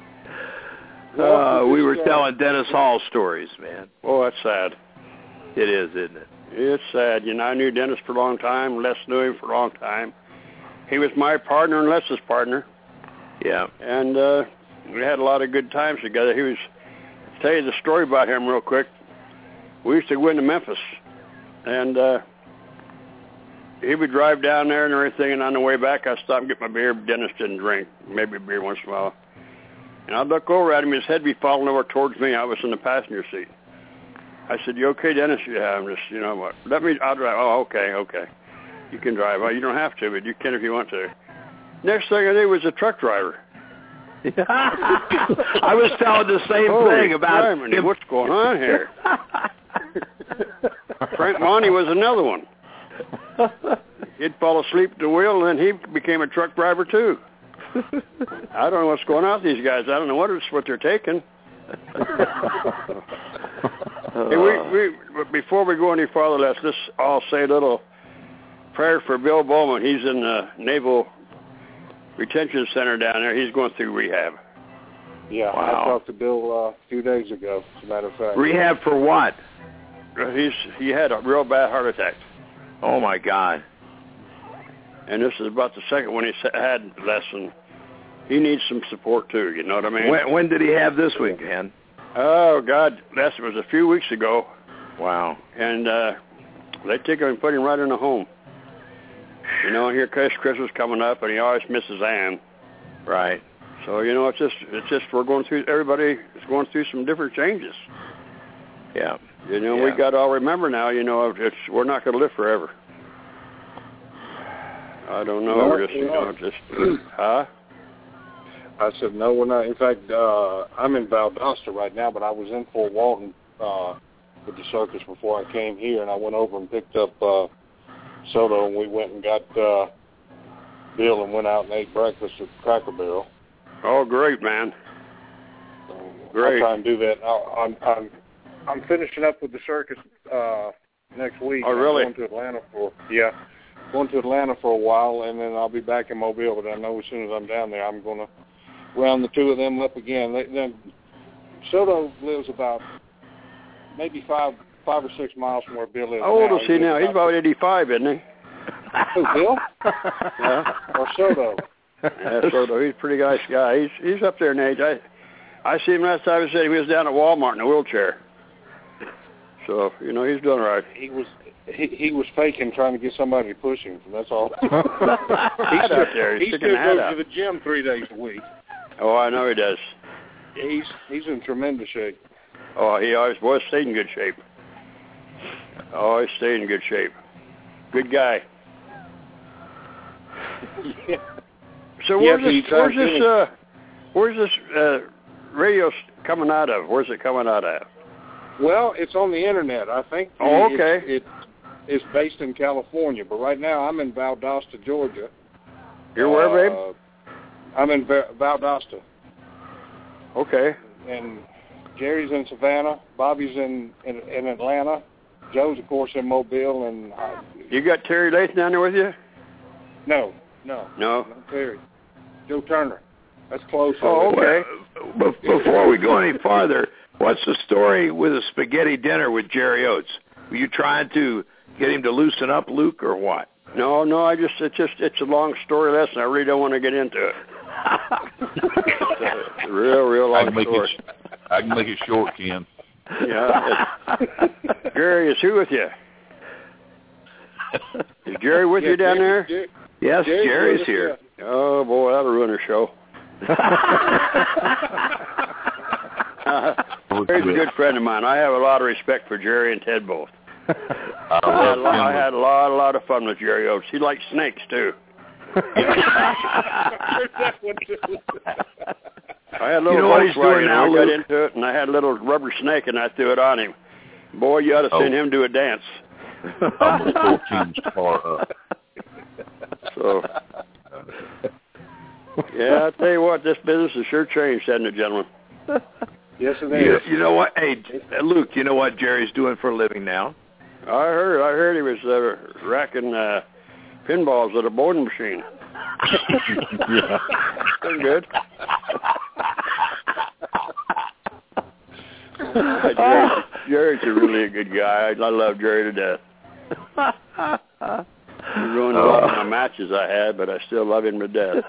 Speaker 9: Uh, we were telling Dennis Hall stories, man.
Speaker 10: Oh, that's sad.
Speaker 9: It is, isn't it?
Speaker 10: It's sad. You know, I knew Dennis for a long time. Les knew him for a long time. He was my partner and Les's partner.
Speaker 9: Yeah.
Speaker 10: And uh, we had a lot of good times together. He was, to tell you the story about him real quick, we used to go into Memphis. And uh, he would drive down there and everything, and on the way back, I'd stop and get my beer. Dennis didn't drink, maybe a beer once in a while. And I'd look over at him, his head be falling over towards me. I was in the passenger seat. I said, "You okay, Dennis?" "Yeah, I'm just, you know what, let me, I'll drive." "Oh, okay, okay."
Speaker 11: You can drive. Well, you don't have to, but you can if you want to. Next thing I knew was a truck driver.
Speaker 9: I was telling the same
Speaker 11: Holy
Speaker 9: thing about
Speaker 11: Simon,
Speaker 9: him.
Speaker 11: what's going on here. Frank Monty was another one. He'd fall asleep at the wheel, and then he became a truck driver too. I don't know what's going on with these guys. I don't know what it's what they're taking. Hey, we, we, before we go any farther, let's just all say a little prayer for Bill Bowman. He's in the Naval Retention Center down there. He's going through rehab.
Speaker 4: Yeah,
Speaker 11: Wow.
Speaker 4: I talked to Bill uh, a few days ago, as a matter of fact.
Speaker 9: Rehab for what?
Speaker 11: He's he had a real bad heart attack.
Speaker 9: Oh, my God.
Speaker 11: And this is about the second one he's had lesson. He needs some support, too, you know what I mean?
Speaker 9: When, when did he have this weekend?
Speaker 11: Oh, God, that was a few weeks ago.
Speaker 9: Wow.
Speaker 11: And uh, they take him and put him right in a home. You know, and here Christmas coming up, and he always misses Ann.
Speaker 9: Right.
Speaker 11: So, you know, it's just, it's just we're going through, everybody is going through some different changes.
Speaker 9: Yeah.
Speaker 11: You know,
Speaker 9: yeah.
Speaker 11: we got to all remember now, you know, it's we're not going to live forever. I don't know.
Speaker 4: No,
Speaker 11: we're just, you know, just, huh?
Speaker 4: I said, no, we're not. In fact, uh, I'm in Valdosta right now, but I was in Fort Walton uh, with the circus before I came here, and I went over and picked up uh, Soto, and we went and got uh, Bill and went out and ate breakfast at Cracker Barrel.
Speaker 11: Oh, great, man.
Speaker 4: So
Speaker 11: Great.
Speaker 4: I'll try and do that. I'll, I'm, I'm, I'm finishing up with the circus uh, next week.
Speaker 11: Oh, really?
Speaker 4: I'm going to Atlanta for, yeah, going to Atlanta for a while, and then I'll be back in Mobile, but I know as soon as I'm down there, I'm going to round the two of them up again. They, then Soto lives about maybe five five or six miles from where Bill is.
Speaker 11: How old
Speaker 4: now.
Speaker 11: is he now? He's about eighty-five, isn't he?
Speaker 4: Who, Bill?
Speaker 11: Yeah.
Speaker 4: Or Soto?
Speaker 11: Yeah, Soto. He's a pretty nice guy. He's he's up there in age. I I see him last time. I said he was down at Walmart in a wheelchair. So you know he's doing all right.
Speaker 4: He was he, he was faking trying to get somebody to push him. That's all.
Speaker 11: He's out there. He's
Speaker 4: he
Speaker 11: sticking
Speaker 4: still
Speaker 11: a hat
Speaker 4: goes
Speaker 11: out.
Speaker 4: to the gym three days a week.
Speaker 11: Oh, I know he does.
Speaker 4: He's he's in tremendous shape.
Speaker 11: Oh, he always was stayed in good shape. Always stayed in good shape. Good guy.
Speaker 4: Yeah.
Speaker 11: So where's
Speaker 4: Yeah,
Speaker 11: this?
Speaker 4: he
Speaker 11: Where's
Speaker 4: tried
Speaker 11: this?
Speaker 4: to-
Speaker 11: Uh, where's this uh, radio s- coming out of? Where's it coming out of?
Speaker 4: Well, it's on the internet. I think.
Speaker 11: Oh,
Speaker 4: it's-
Speaker 11: okay.
Speaker 4: It, it's based in California, but right now I'm in Valdosta, Georgia.
Speaker 11: You're where, babe?
Speaker 4: Uh, I'm in Va- Valdosta,
Speaker 11: Okay.
Speaker 4: and Jerry's in Savannah. Bobby's in, in in Atlanta. Joe's, of course, in Mobile, and I,
Speaker 11: You got Terry Lathan down there with you?
Speaker 4: no, no,
Speaker 11: No.
Speaker 4: not Terry. Joe Turner. That's close.
Speaker 11: Oh, okay.
Speaker 9: Well, be- before we go any farther, what's the story with a spaghetti dinner with Jerry Oates? Were you trying to get him to loosen up, Luke, or what?
Speaker 11: No, no. I just it's just it's a long story lesson. I really don't want to get into it. It's a real, real
Speaker 1: I
Speaker 11: long
Speaker 1: can make
Speaker 11: story.
Speaker 1: it. I can make it short, Ken.
Speaker 11: Yeah. it's- Gary, is who with you? Is Jerry with
Speaker 4: Yeah,
Speaker 11: you down
Speaker 4: Jerry-
Speaker 11: there?
Speaker 4: Jerry-
Speaker 9: Yes,
Speaker 4: Jerry's
Speaker 9: Jerry's
Speaker 4: with us,
Speaker 9: here.
Speaker 11: Oh boy, that'll ruin her show. uh, Jerry's a good friend of mine. I have a lot of respect for Jerry and Ted both.
Speaker 1: I
Speaker 11: I had, a
Speaker 1: love
Speaker 11: lot, I
Speaker 1: Ken.
Speaker 11: had a lot, a lot of fun with Jerry Oates. He likes snakes too.
Speaker 4: That one too.
Speaker 11: I had a little
Speaker 9: You know what he's
Speaker 11: Volkswagen,
Speaker 9: doing now,
Speaker 11: and I got
Speaker 9: Luke?
Speaker 11: into it, and I had a little rubber snake, and I threw it on him. Boy, you ought to
Speaker 1: Oh.
Speaker 11: seen him do a dance.
Speaker 1: Almost pulled Ken's car up.
Speaker 11: So, yeah, I tell you what, this business has sure changed, hasn't it, gentlemen?
Speaker 4: Yes, it
Speaker 9: You,
Speaker 4: is.
Speaker 9: you know what? Hey, uh, Luke, you know what Jerry's doing for a living now?
Speaker 11: I heard, I heard he was uh, racking uh, pinballs at a bowling machine.
Speaker 1: Yeah.
Speaker 11: Pretty good. Jerry, Jerry's a really a good guy. I, I love Jerry to death. He ruined a lot of my matches I had, but I still love him to death.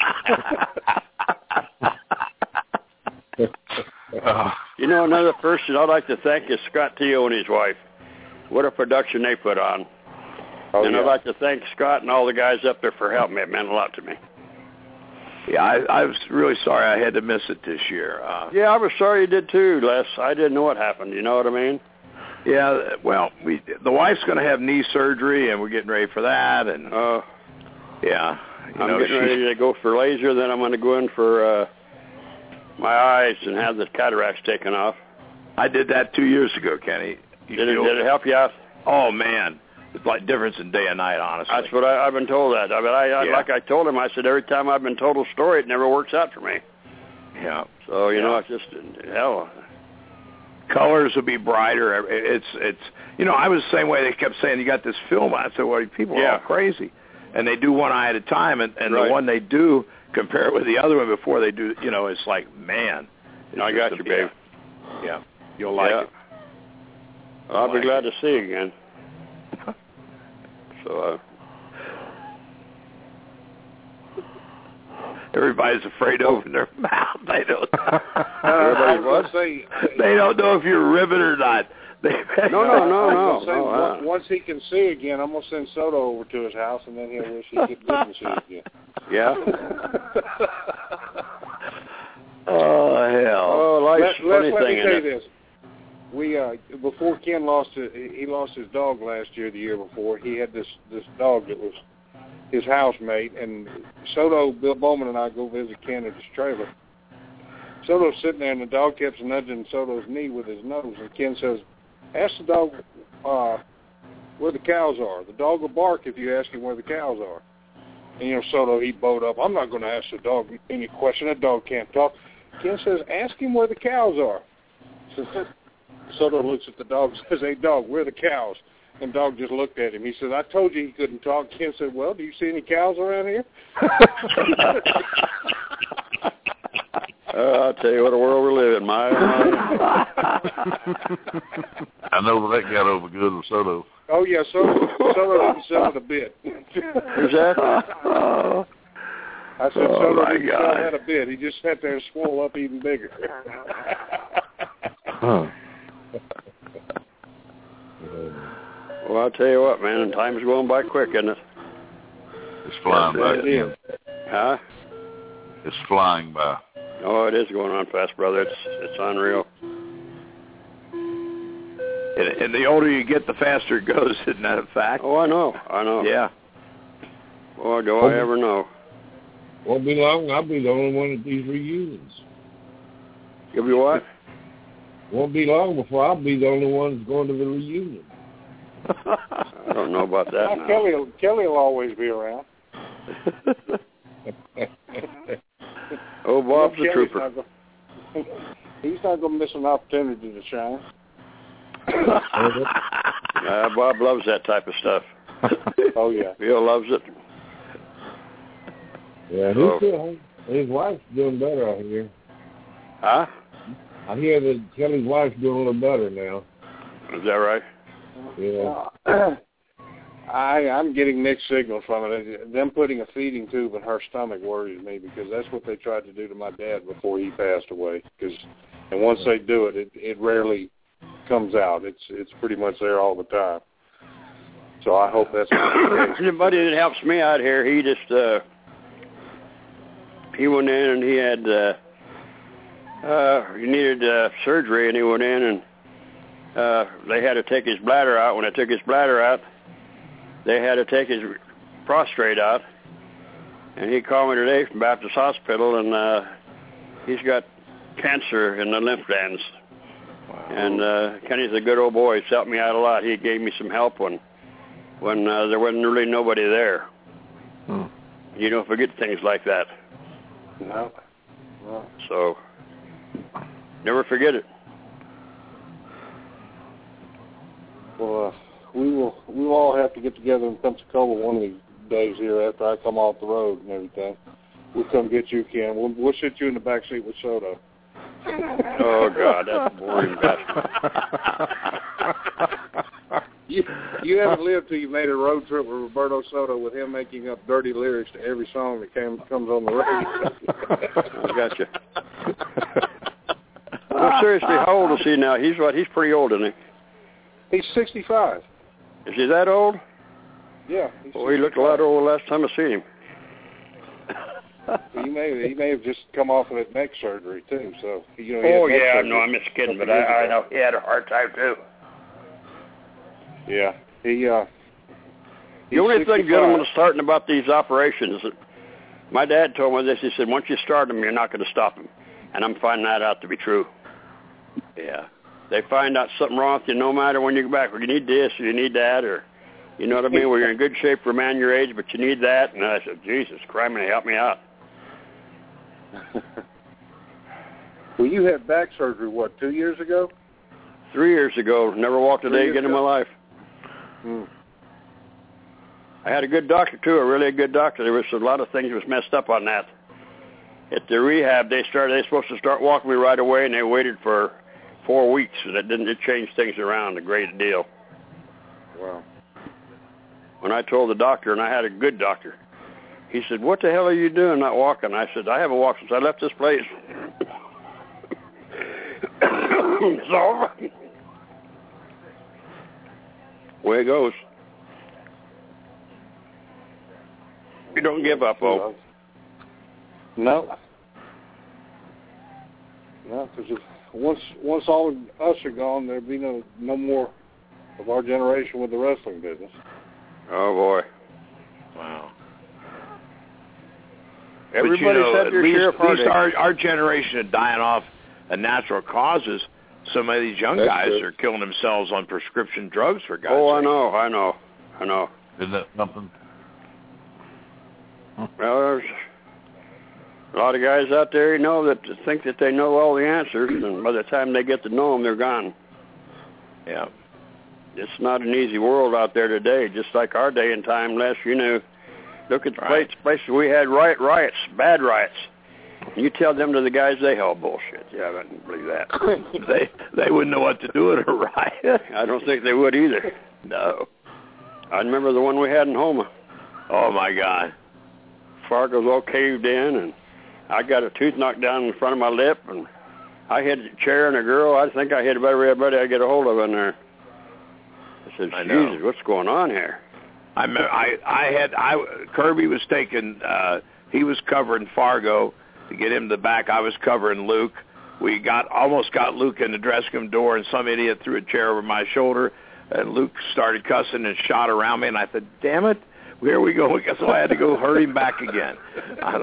Speaker 1: Uh,
Speaker 11: You know, another person I'd like to thank is Scott Teo and his wife. What a production they put on.
Speaker 4: Oh,
Speaker 11: and
Speaker 4: yeah.
Speaker 11: I'd like to thank Scott and all the guys up there for helping me. It meant a lot to me.
Speaker 9: Yeah, I, I was really sorry I had to miss it this year. Uh,
Speaker 11: Yeah, I was sorry you did too, Les. I didn't know what happened. You know what I mean?
Speaker 9: Yeah, well, we the wife's going to have knee surgery, and we're getting ready for that, and
Speaker 11: uh,
Speaker 9: yeah, you
Speaker 11: I'm
Speaker 9: know,
Speaker 11: getting ready to go for laser. Then I'm going to go in for uh, my eyes and have the cataracts taken off.
Speaker 9: I did that two years ago, Kenny. You
Speaker 11: Did it,
Speaker 9: feel-
Speaker 11: did it help you out?
Speaker 9: Oh man, it's like difference in day and night, honestly.
Speaker 11: That's what I, I've been told. That I mean, I, I
Speaker 9: Yeah.
Speaker 11: like I told him. I said every time I've been told a story, it never works out for me.
Speaker 9: Yeah.
Speaker 11: So you
Speaker 9: Yeah.
Speaker 11: know, it's just hell.
Speaker 9: Colors will be brighter. It's it's you know I was the same way. They kept saying you got this film. I said, well, people are
Speaker 11: Yeah.
Speaker 9: all crazy, and they do one eye at a time, and, and
Speaker 11: Right.
Speaker 9: the one they do compare it with the other one before they do. You know, it's like man. It's
Speaker 11: I
Speaker 9: just
Speaker 11: got
Speaker 9: a-
Speaker 11: you, babe.
Speaker 9: Yeah, yeah. You'll like
Speaker 11: Yeah.
Speaker 9: it.
Speaker 11: Well, I'll be
Speaker 9: Like
Speaker 11: glad to see you again. So. Uh,
Speaker 9: Everybody's afraid to open their mouth. They don't.
Speaker 11: Everybody's
Speaker 4: I was
Speaker 11: what?
Speaker 4: gonna say,
Speaker 9: They don't know if you're ribbon or not. They,
Speaker 11: No, no, no,
Speaker 4: I
Speaker 11: no.
Speaker 4: was gonna say,
Speaker 11: no
Speaker 4: once,
Speaker 11: uh,
Speaker 4: once he can see again, I'm gonna send Soto over to his house, and then he'll wish he could get to see again.
Speaker 11: yeah.
Speaker 9: Oh hell!
Speaker 11: Oh, life's
Speaker 4: let,
Speaker 11: a funny
Speaker 4: let, let
Speaker 11: thing,
Speaker 4: me tell you
Speaker 11: isn't it?
Speaker 4: this: we uh, before Ken lost his, he lost his dog last year, the year before. He had this this dog that was his housemate, and Soto, Bill Bowman, and I go visit Ken at his trailer. Soto's sitting there, and the dog kept nudging Soto's knee with his nose, and Ken says, "Ask the dog uh, where the cows are. The dog will bark if you ask him where the cows are." And, you know, Soto, he bowed up. "I'm not going to ask the dog any question. That dog can't talk." Ken says, "Ask him where the cows are." So Soto looks at the dog and says, "Hey, dog, where are the cows?" And dog just looked at him. He said, "I told you he couldn't talk." Ken said, "Well, do you see any cows around here?"
Speaker 11: Uh, I'll tell you what a world we live in, my. my.
Speaker 1: I know that got over good with Soto.
Speaker 4: Oh, yeah, Soto, Soto didn't sell it a bit.
Speaker 11: Who's that?
Speaker 4: I said
Speaker 9: Oh,
Speaker 4: Soto
Speaker 9: my
Speaker 4: didn't sell
Speaker 9: God.
Speaker 4: that a bit. He just sat there and swole up even bigger.
Speaker 10: Huh.
Speaker 11: Well, I'll tell you what, man, time's going by quick, isn't it?
Speaker 1: It's flying by.
Speaker 4: It is.
Speaker 11: Huh?
Speaker 1: It's flying by.
Speaker 11: Oh, it is going on fast, brother. It's it's unreal.
Speaker 9: And, and the older you get, the faster it goes. Isn't that a fact?
Speaker 11: Oh, I know, I know.
Speaker 9: Yeah.
Speaker 11: Boy, do I ever know.
Speaker 10: Won't be long. I'll be the only one at these reunions.
Speaker 11: You'll be what?
Speaker 10: Won't be long before I'll be the only one that's going to the reunion.
Speaker 11: I don't know about that
Speaker 4: Now,
Speaker 11: now.
Speaker 4: Kelly, will- Kelly will always be around.
Speaker 11: Oh, Bob's a
Speaker 4: Kelly's
Speaker 11: trooper.
Speaker 4: not gonna- He's not going to miss an opportunity to shine.
Speaker 11: Uh, Bob loves that type of stuff.
Speaker 4: Oh, yeah.
Speaker 11: Bill loves it.
Speaker 10: Yeah,
Speaker 11: So-
Speaker 10: he's still, his wife's doing better out here.
Speaker 11: Huh?
Speaker 10: I hear that Kelly's wife's doing a little better now.
Speaker 11: Is that right?
Speaker 10: Yeah.
Speaker 4: Uh, I, I'm getting mixed signals from it. Them putting a feeding tube in her stomach worries me because that's what they tried to do to my dad before he passed away. Cause, and once they do it, it, it rarely comes out. It's it's pretty much there all the time. So I hope that's not the case.
Speaker 11: The buddy that helps me out here, he just, uh, he went in and he had, uh, uh, he needed uh, surgery, and he went in and uh, they had to take his bladder out. When they took his bladder out, they had to take his prostate out. And he called me today from Baptist Hospital, and uh, he's got cancer in the lymph glands. Wow. And uh, Kenny's a good old boy. He's helped me out a lot. He gave me some help when when uh, there wasn't really nobody there.
Speaker 10: Hmm.
Speaker 11: You don't forget things like that.
Speaker 4: No. no.
Speaker 11: So never forget it.
Speaker 4: Well, uh, we will we will all have to get together in Pensacola one of these days here after I come off the road and everything. We'll come get you, Ken. We'll, we'll sit you in the back seat with Soto.
Speaker 11: Oh, God, that's a boring bastard.
Speaker 4: You, you haven't lived till you made a road trip with Roberto Soto with him making up dirty lyrics to every song that came, comes on the radio.
Speaker 11: I got you. No, seriously, how old is he now? He's what? He's pretty old, isn't
Speaker 4: He's sixty-five.
Speaker 11: he? Is he that old?
Speaker 4: Yeah. He's
Speaker 11: Well, he looked a lot older last time I seen him.
Speaker 4: He may he may have just come off of that neck surgery too. So you know. He
Speaker 11: Oh
Speaker 4: had neck
Speaker 11: yeah,
Speaker 4: surgery
Speaker 11: no, I'm just kidding,
Speaker 4: a
Speaker 11: but
Speaker 4: couple years
Speaker 11: I, I
Speaker 4: ago.
Speaker 11: know he had a hard time too.
Speaker 4: Yeah, he. Uh,
Speaker 11: the only thing, gentlemen, starting about these operations, my dad told me this. He said, once you start them, you're not going to stop them. And I'm finding that out to be true. Yeah. They find out something wrong with you no matter when you go back. Or you need this, or you need that, or, you know what I mean? Well, you're in good shape for a man your age, but you need that. And I said, Jesus, criminy, help me out.
Speaker 4: Well, you had back surgery, what, two years ago?
Speaker 11: Three years ago. Never walked a
Speaker 4: Three
Speaker 11: day again
Speaker 4: ago?
Speaker 11: in my life.
Speaker 4: Hmm.
Speaker 11: I had a good doctor, too, a really good doctor. There was a lot of things that was messed up on that. At the rehab, they started. They were supposed to start walking me right away, and they waited for four weeks, and it didn't it changed things around a great deal.
Speaker 4: Wow.
Speaker 11: When I told the doctor, and I had a good doctor, he said, "What the hell are you doing not walking?" I said, "I haven't walked since I left this place." So, way it goes. You don't give up, oh.
Speaker 4: No. No, because once once all of us are gone, there'll be no no more of our generation with the wrestling business.
Speaker 11: Oh boy!
Speaker 9: Wow.
Speaker 11: Everybody
Speaker 9: but, you know,
Speaker 11: said
Speaker 9: at
Speaker 11: their
Speaker 9: least,
Speaker 11: share of
Speaker 9: at least our,
Speaker 11: heartache.
Speaker 9: our generation is dying off of natural causes. Some of these young
Speaker 4: That's
Speaker 9: guys
Speaker 4: good.
Speaker 9: are killing themselves on prescription drugs, for God's
Speaker 11: Oh, I
Speaker 9: sake.
Speaker 11: know, I know, I know.
Speaker 1: Isn't that something?
Speaker 11: Well, there's a lot of guys out there, you know, that think that they know all the answers, and by the time they get to know them, they're gone.
Speaker 9: Yeah.
Speaker 11: It's not an easy world out there today, just like our day and time, Les, you knew. Look at the
Speaker 9: Right.
Speaker 11: places, places we had riot, riots, bad riots. You tell them to the guys, they held bullshit. Yeah, I don't believe that.
Speaker 9: they they wouldn't know what to do at a riot.
Speaker 11: I don't think they would either.
Speaker 9: No.
Speaker 11: I remember the one we had in Houma.
Speaker 9: Oh, my God.
Speaker 11: Fargo's all caved in, and I got a tooth knocked down in front of my lip, and I hit a chair and a girl. I think I hit about everybody I get a hold of in there. I said,
Speaker 9: I know.
Speaker 11: Jesus, what's going on here?
Speaker 9: I me- I I had I Kirby was taking uh he was covering Fargo to get him to the back. I was covering Luke. We got almost got Luke in the dressing room door, and some idiot threw a chair over my shoulder, and Luke started cussing and shot around me, and I said, "Damn it, here we go." So I had to go hurt him back again. I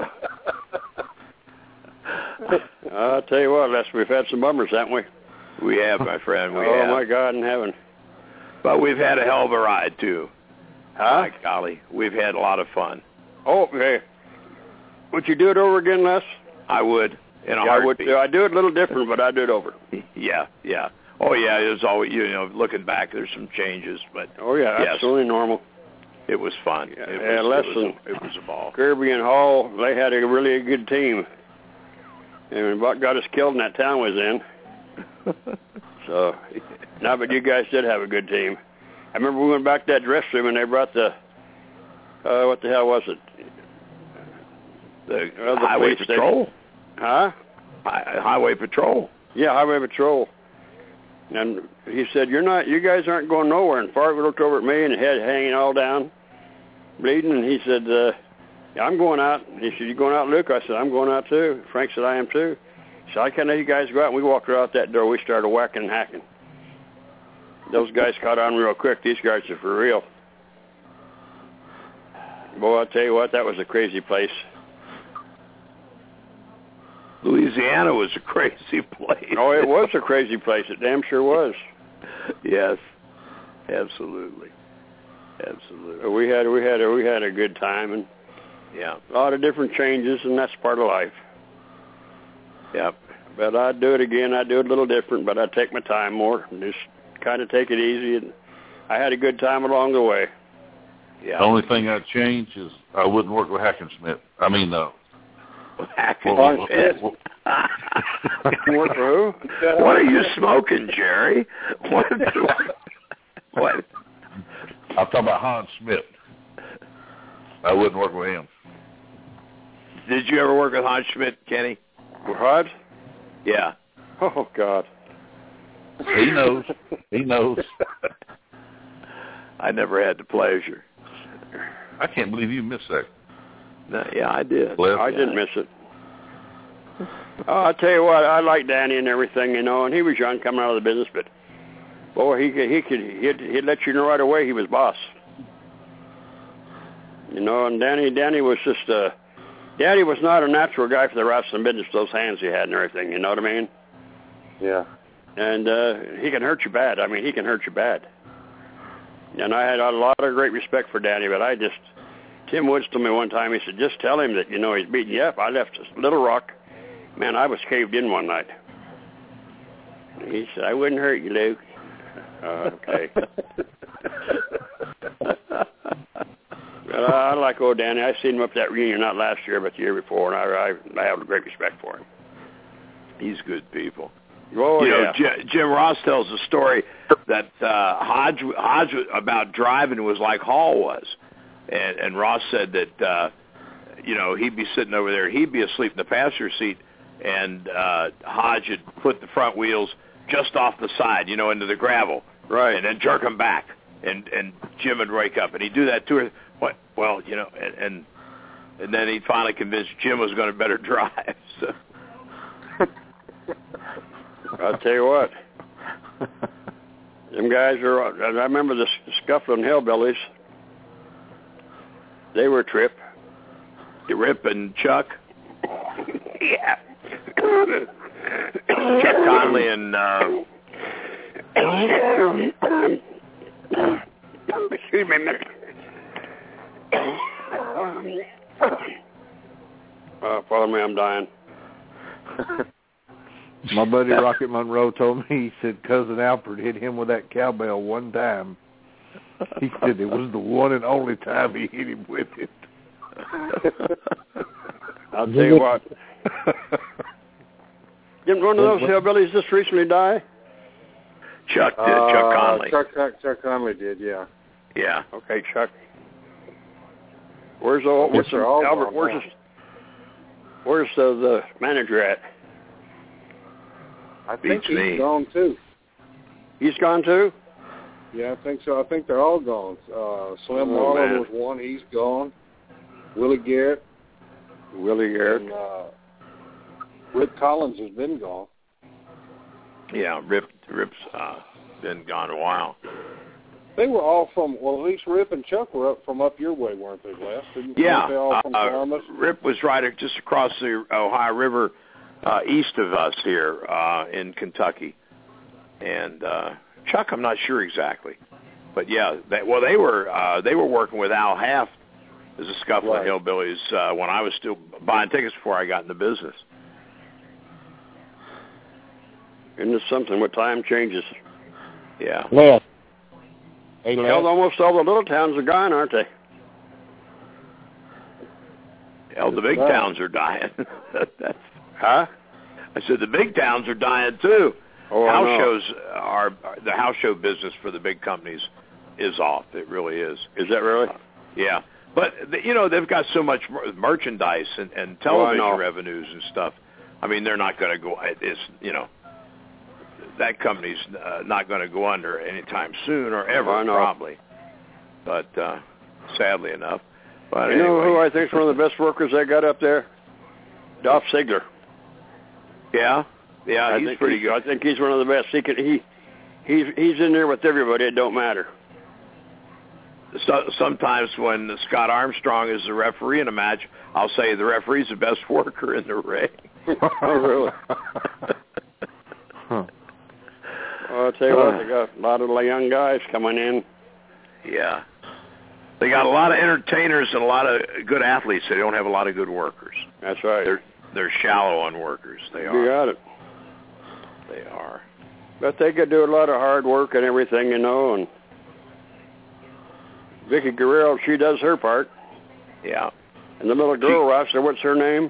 Speaker 9: don't...
Speaker 11: I'll tell you what, Les, we've had some bummers, haven't we?
Speaker 9: We have, my friend. We
Speaker 11: oh
Speaker 9: have.
Speaker 11: my God in heaven!
Speaker 9: But we've had a hell of a ride too.
Speaker 11: Huh?
Speaker 9: My golly, we've had a lot of fun.
Speaker 11: Oh, hey, would you do it over again, Les?
Speaker 9: I would. In a
Speaker 11: yeah, I would.
Speaker 9: heartbeat.
Speaker 11: I do it a little different, but I do it over.
Speaker 9: Yeah, yeah. Oh, yeah. It was always, you know, looking back, there's some changes, but
Speaker 11: Oh yeah,
Speaker 9: yes,
Speaker 11: absolutely normal.
Speaker 9: it was fun.
Speaker 11: Yeah,
Speaker 9: it
Speaker 11: yeah,
Speaker 9: was,
Speaker 11: less
Speaker 9: it was,
Speaker 11: than-
Speaker 9: a, it was a ball.
Speaker 11: Kirby and Hall, they had a really good team. And what got us killed in that town was in. So, no, but you guys did have a good team. I remember we went back to that dress room and they brought the, uh, what the hell was it?
Speaker 9: The,
Speaker 11: Well, the
Speaker 9: highway
Speaker 11: police
Speaker 9: patrol.
Speaker 11: Huh?
Speaker 9: Hi, highway patrol.
Speaker 11: Yeah, highway patrol. And he said, "You're not. You guys aren't going nowhere." And Fargo looked over at me and head hanging all down, bleeding. And he said, uh, yeah, "I'm going out." He said, "You going out, Luke?" I said, "I'm going out too." Frank said, "I am too." So I can't let you guys go out. And we walked right out that door. We started whacking and hacking. Those guys caught on real quick. These guys are for real. Boy, I'll tell you what, that was a crazy place.
Speaker 9: Louisiana was a crazy place.
Speaker 11: Oh, it was a crazy place. It damn sure was.
Speaker 9: Yes, absolutely, absolutely.
Speaker 11: We had we had a, we had a good time, and
Speaker 9: Yeah,
Speaker 11: a lot of different changes, and that's part of life.
Speaker 9: yep.
Speaker 11: But I'd do it again. I'd do it a little different, but I'd take my time more and just kind of take it easy. And I had a good time along the way.
Speaker 9: Yeah.
Speaker 1: The only thing I'd change is I wouldn't work with Hackensmith. I mean, uh,
Speaker 9: Hackensmith.
Speaker 11: Work for who?
Speaker 9: What are you smoking, Jerry? What? What?
Speaker 1: I'm talking about Hans Smith. I wouldn't work with him.
Speaker 9: Did you ever work with Hans Schmidt, Kenny?
Speaker 11: What?
Speaker 9: Yeah.
Speaker 11: Oh, God.
Speaker 1: He knows. He knows.
Speaker 9: I never had the pleasure.
Speaker 1: I can't believe you missed that.
Speaker 9: No, yeah, I did.
Speaker 1: Well,
Speaker 11: I didn't miss it. Oh, I'll tell you what, I like Danny and everything, you know, and he was young coming out of the business, but Boy, he could, he could, he'd, he'd let you know right away he was boss. You know, and Danny, Danny was just a, Danny was not a natural guy for the wrestling business. Those hands he had and everything. You know what I mean?
Speaker 4: Yeah.
Speaker 11: And uh, he can hurt you bad. I mean, he can hurt you bad. And I had a lot of great respect for Danny, but I just, Tim Woods told me one time, he said, just tell him that, you know, he's beating you up. I left Little Rock. Man, I was caved in one night. He said, I wouldn't hurt you, Luke. Uh, okay. But I, I like old Danny. I seen him up at that reunion, not last year, but the year before, and I, I, I have a great respect for him.
Speaker 9: He's good people.
Speaker 11: Oh,
Speaker 9: you
Speaker 11: yeah.
Speaker 9: know, J- Jim Ross tells a story that uh, Hodge, Hodge about driving was like Hall was. And, and Ross said that, uh, you know, he'd be sitting over there, he'd be asleep in the passenger seat, and uh, Hodge would put the front wheels just off the side, you know, into the gravel.
Speaker 11: Right.
Speaker 9: And then jerk them back. And, and Jim would wake up. And he'd do that two or what? Well, you know, and, and, and then he'd finally convince Jim was going to better drive. So.
Speaker 11: I'll tell you what. Them guys are, I remember the Scufflin' Hillbillies. They were Trip.
Speaker 9: Rip and Chuck.
Speaker 11: Yeah.
Speaker 9: Chuck Conley and, uh...
Speaker 11: excuse me a minute. Uh, pardon me, I'm dying.
Speaker 5: My buddy Rocket Monroe told me, he said Cousin Alfred hit him with that cowbell one time. He said it was the one and only time he hit him with it.
Speaker 11: I'll tell you what. Didn't one of those hillbillies just recently die?
Speaker 9: Chuck did,
Speaker 4: uh,
Speaker 9: Chuck Conley.
Speaker 4: Chuck, Chuck, Chuck Conley did, yeah.
Speaker 9: Yeah.
Speaker 11: Okay, Chuck. Where's the, where's the Albert, where's the, where's the, the manager at?
Speaker 4: I think
Speaker 9: Beats
Speaker 4: he's
Speaker 9: me.
Speaker 4: gone, too.
Speaker 11: He's gone, too?
Speaker 4: Yeah, I think so. I think they're all gone. Uh, Slim
Speaker 11: Oh,
Speaker 4: Marlowe
Speaker 11: man.
Speaker 4: was one. He's gone. Willie Garrett.
Speaker 11: Willie Garrett.
Speaker 4: And, uh, Rip Collins has been gone.
Speaker 9: Yeah, Rip, Rip's uh, been gone a while.
Speaker 4: They were all from, well, at least Rip and Chuck were up from up your way, weren't they, Les? Didn't,
Speaker 9: Yeah,
Speaker 4: weren't they all from
Speaker 9: uh,
Speaker 4: Columbus?
Speaker 9: Rip was right just across the Ohio River, uh, east of us here uh, in Kentucky. And uh, Chuck, I'm not sure exactly, but yeah, they, well, they were uh, they were working with Al Haft as a Scufflin'
Speaker 4: Right.
Speaker 9: Hillbillies uh, when I was still buying tickets before I got in the business.
Speaker 11: Isn't it something when time changes?
Speaker 9: Yeah.
Speaker 10: Les. Hey, Les.
Speaker 11: Hell, almost all the little towns are gone, aren't they?
Speaker 9: Hell, the big towns are dying. That's,
Speaker 11: huh?
Speaker 9: I said the big towns are dying too.
Speaker 11: Oh, I
Speaker 9: house
Speaker 11: know.
Speaker 9: shows are the house show business for the big companies is off. It really is.
Speaker 11: Is that really?
Speaker 9: Uh, yeah, but the, you know they've got so much mer- merchandise and, and
Speaker 11: Oh, I
Speaker 9: television
Speaker 11: know.
Speaker 9: revenues and stuff. I mean, they're not going to go. It's you know that company's uh, not going to go under anytime soon or ever,
Speaker 11: I know.
Speaker 9: probably. But uh, sadly enough. But
Speaker 11: You know
Speaker 9: anyway.
Speaker 11: who I think is one of the best workers they got up there? Dolph Ziggler.
Speaker 9: Yeah, yeah,
Speaker 11: I
Speaker 9: he's
Speaker 11: think
Speaker 9: pretty
Speaker 11: he's,
Speaker 9: good.
Speaker 11: I think he's one of the best. He can he he's he's in there with everybody. It don't matter.
Speaker 9: So, sometimes when Scott Armstrong is the referee in a match, I'll say the referee's the best worker in the ring.
Speaker 11: Oh, really?
Speaker 5: Huh.
Speaker 11: Well, I'll tell you what, they got a lot of young guys coming in.
Speaker 9: Yeah. They got a lot of entertainers and a lot of good athletes. They don't have a lot of good workers.
Speaker 11: That's right.
Speaker 9: They're they're shallow on workers. They
Speaker 11: You
Speaker 9: are.
Speaker 11: got it.
Speaker 9: They are.
Speaker 11: But they could do a lot of hard work and everything, you know. And Vicky Guerrero, she does her part.
Speaker 9: Yeah.
Speaker 11: And the little girl, Roster, what's her name?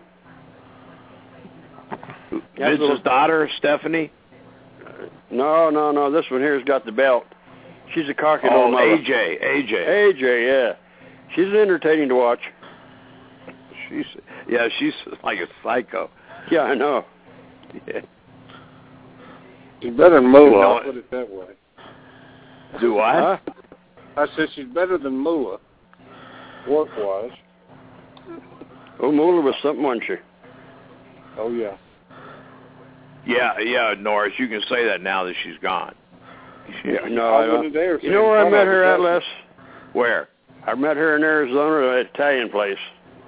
Speaker 9: Vince's
Speaker 11: little-
Speaker 9: daughter, Stephanie.
Speaker 11: No, no, no. This one here's got the belt. She's a cocky
Speaker 9: Oh,
Speaker 11: little mother.
Speaker 9: A J. A J.
Speaker 11: A J, yeah. She's entertaining to watch.
Speaker 9: She's yeah. She's like a psycho.
Speaker 11: Yeah, I know.
Speaker 9: Yeah.
Speaker 4: She's better than Moolah,
Speaker 9: No,
Speaker 4: I'll put it that way.
Speaker 9: Do what?
Speaker 11: Huh?
Speaker 4: I said she's better than Moolah, work-wise.
Speaker 11: Oh, Moolah was something, wasn't she?
Speaker 4: Oh, yeah.
Speaker 9: Yeah, yeah, Norris. You can say that now that she's gone.
Speaker 11: Yeah, no,
Speaker 4: I
Speaker 11: I
Speaker 4: wouldn't
Speaker 11: don't.
Speaker 4: dare.
Speaker 11: You know where I met her at, Les?
Speaker 9: Where?
Speaker 11: I met her in Arizona at an Italian place.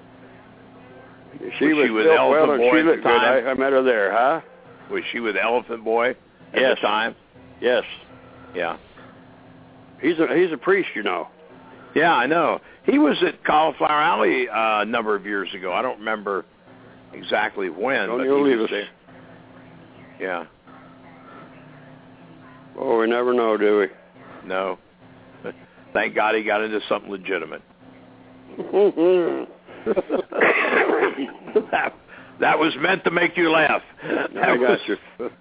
Speaker 11: She
Speaker 9: was
Speaker 11: was,
Speaker 9: she with
Speaker 11: built
Speaker 9: Elephant
Speaker 11: well and
Speaker 9: Boy
Speaker 11: she
Speaker 9: at
Speaker 11: looked
Speaker 9: the
Speaker 11: good.
Speaker 9: time?
Speaker 11: I, I met her there, huh?
Speaker 9: Was she with Elephant Boy at
Speaker 11: Yes.
Speaker 9: the time?
Speaker 11: Yes.
Speaker 9: Yeah.
Speaker 11: He's a he's a priest, you know.
Speaker 9: Yeah, I know. He was at Cauliflower Alley uh, a number of years ago. I don't remember exactly when,
Speaker 11: Don't
Speaker 9: but
Speaker 11: you
Speaker 9: he
Speaker 11: leave
Speaker 9: was
Speaker 11: us.
Speaker 9: there. Yeah.
Speaker 11: Oh, we never know, do we?
Speaker 9: No. Thank God he got into something legitimate. that, that was meant to make you laugh. That
Speaker 11: I got
Speaker 9: was...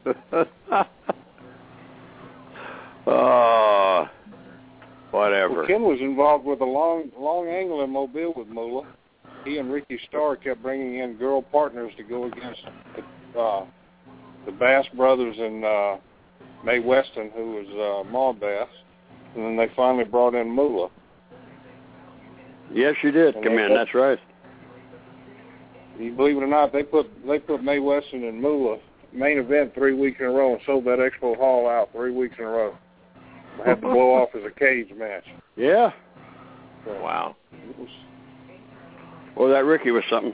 Speaker 9: you. uh, whatever.
Speaker 4: Well, Ken was involved with a long, long angle in Mobile with Moolah. He and Ricky Starr kept bringing in girl partners to go against uh, the Bass brothers and uh, Mae Weston, who was uh, Maud Bass, and then they finally brought in Moolah.
Speaker 11: Yes, she did
Speaker 4: And
Speaker 11: come
Speaker 4: they
Speaker 11: in.
Speaker 4: put-
Speaker 11: That's right.
Speaker 4: You believe it or not, they put they put Mae Weston and Moolah main event three weeks in a row and sold that Expo Hall out three weeks in a row. They had to blow off as a cage match.
Speaker 11: Yeah.
Speaker 4: So
Speaker 9: Wow.
Speaker 4: it was,
Speaker 11: Well, that Ricky was something.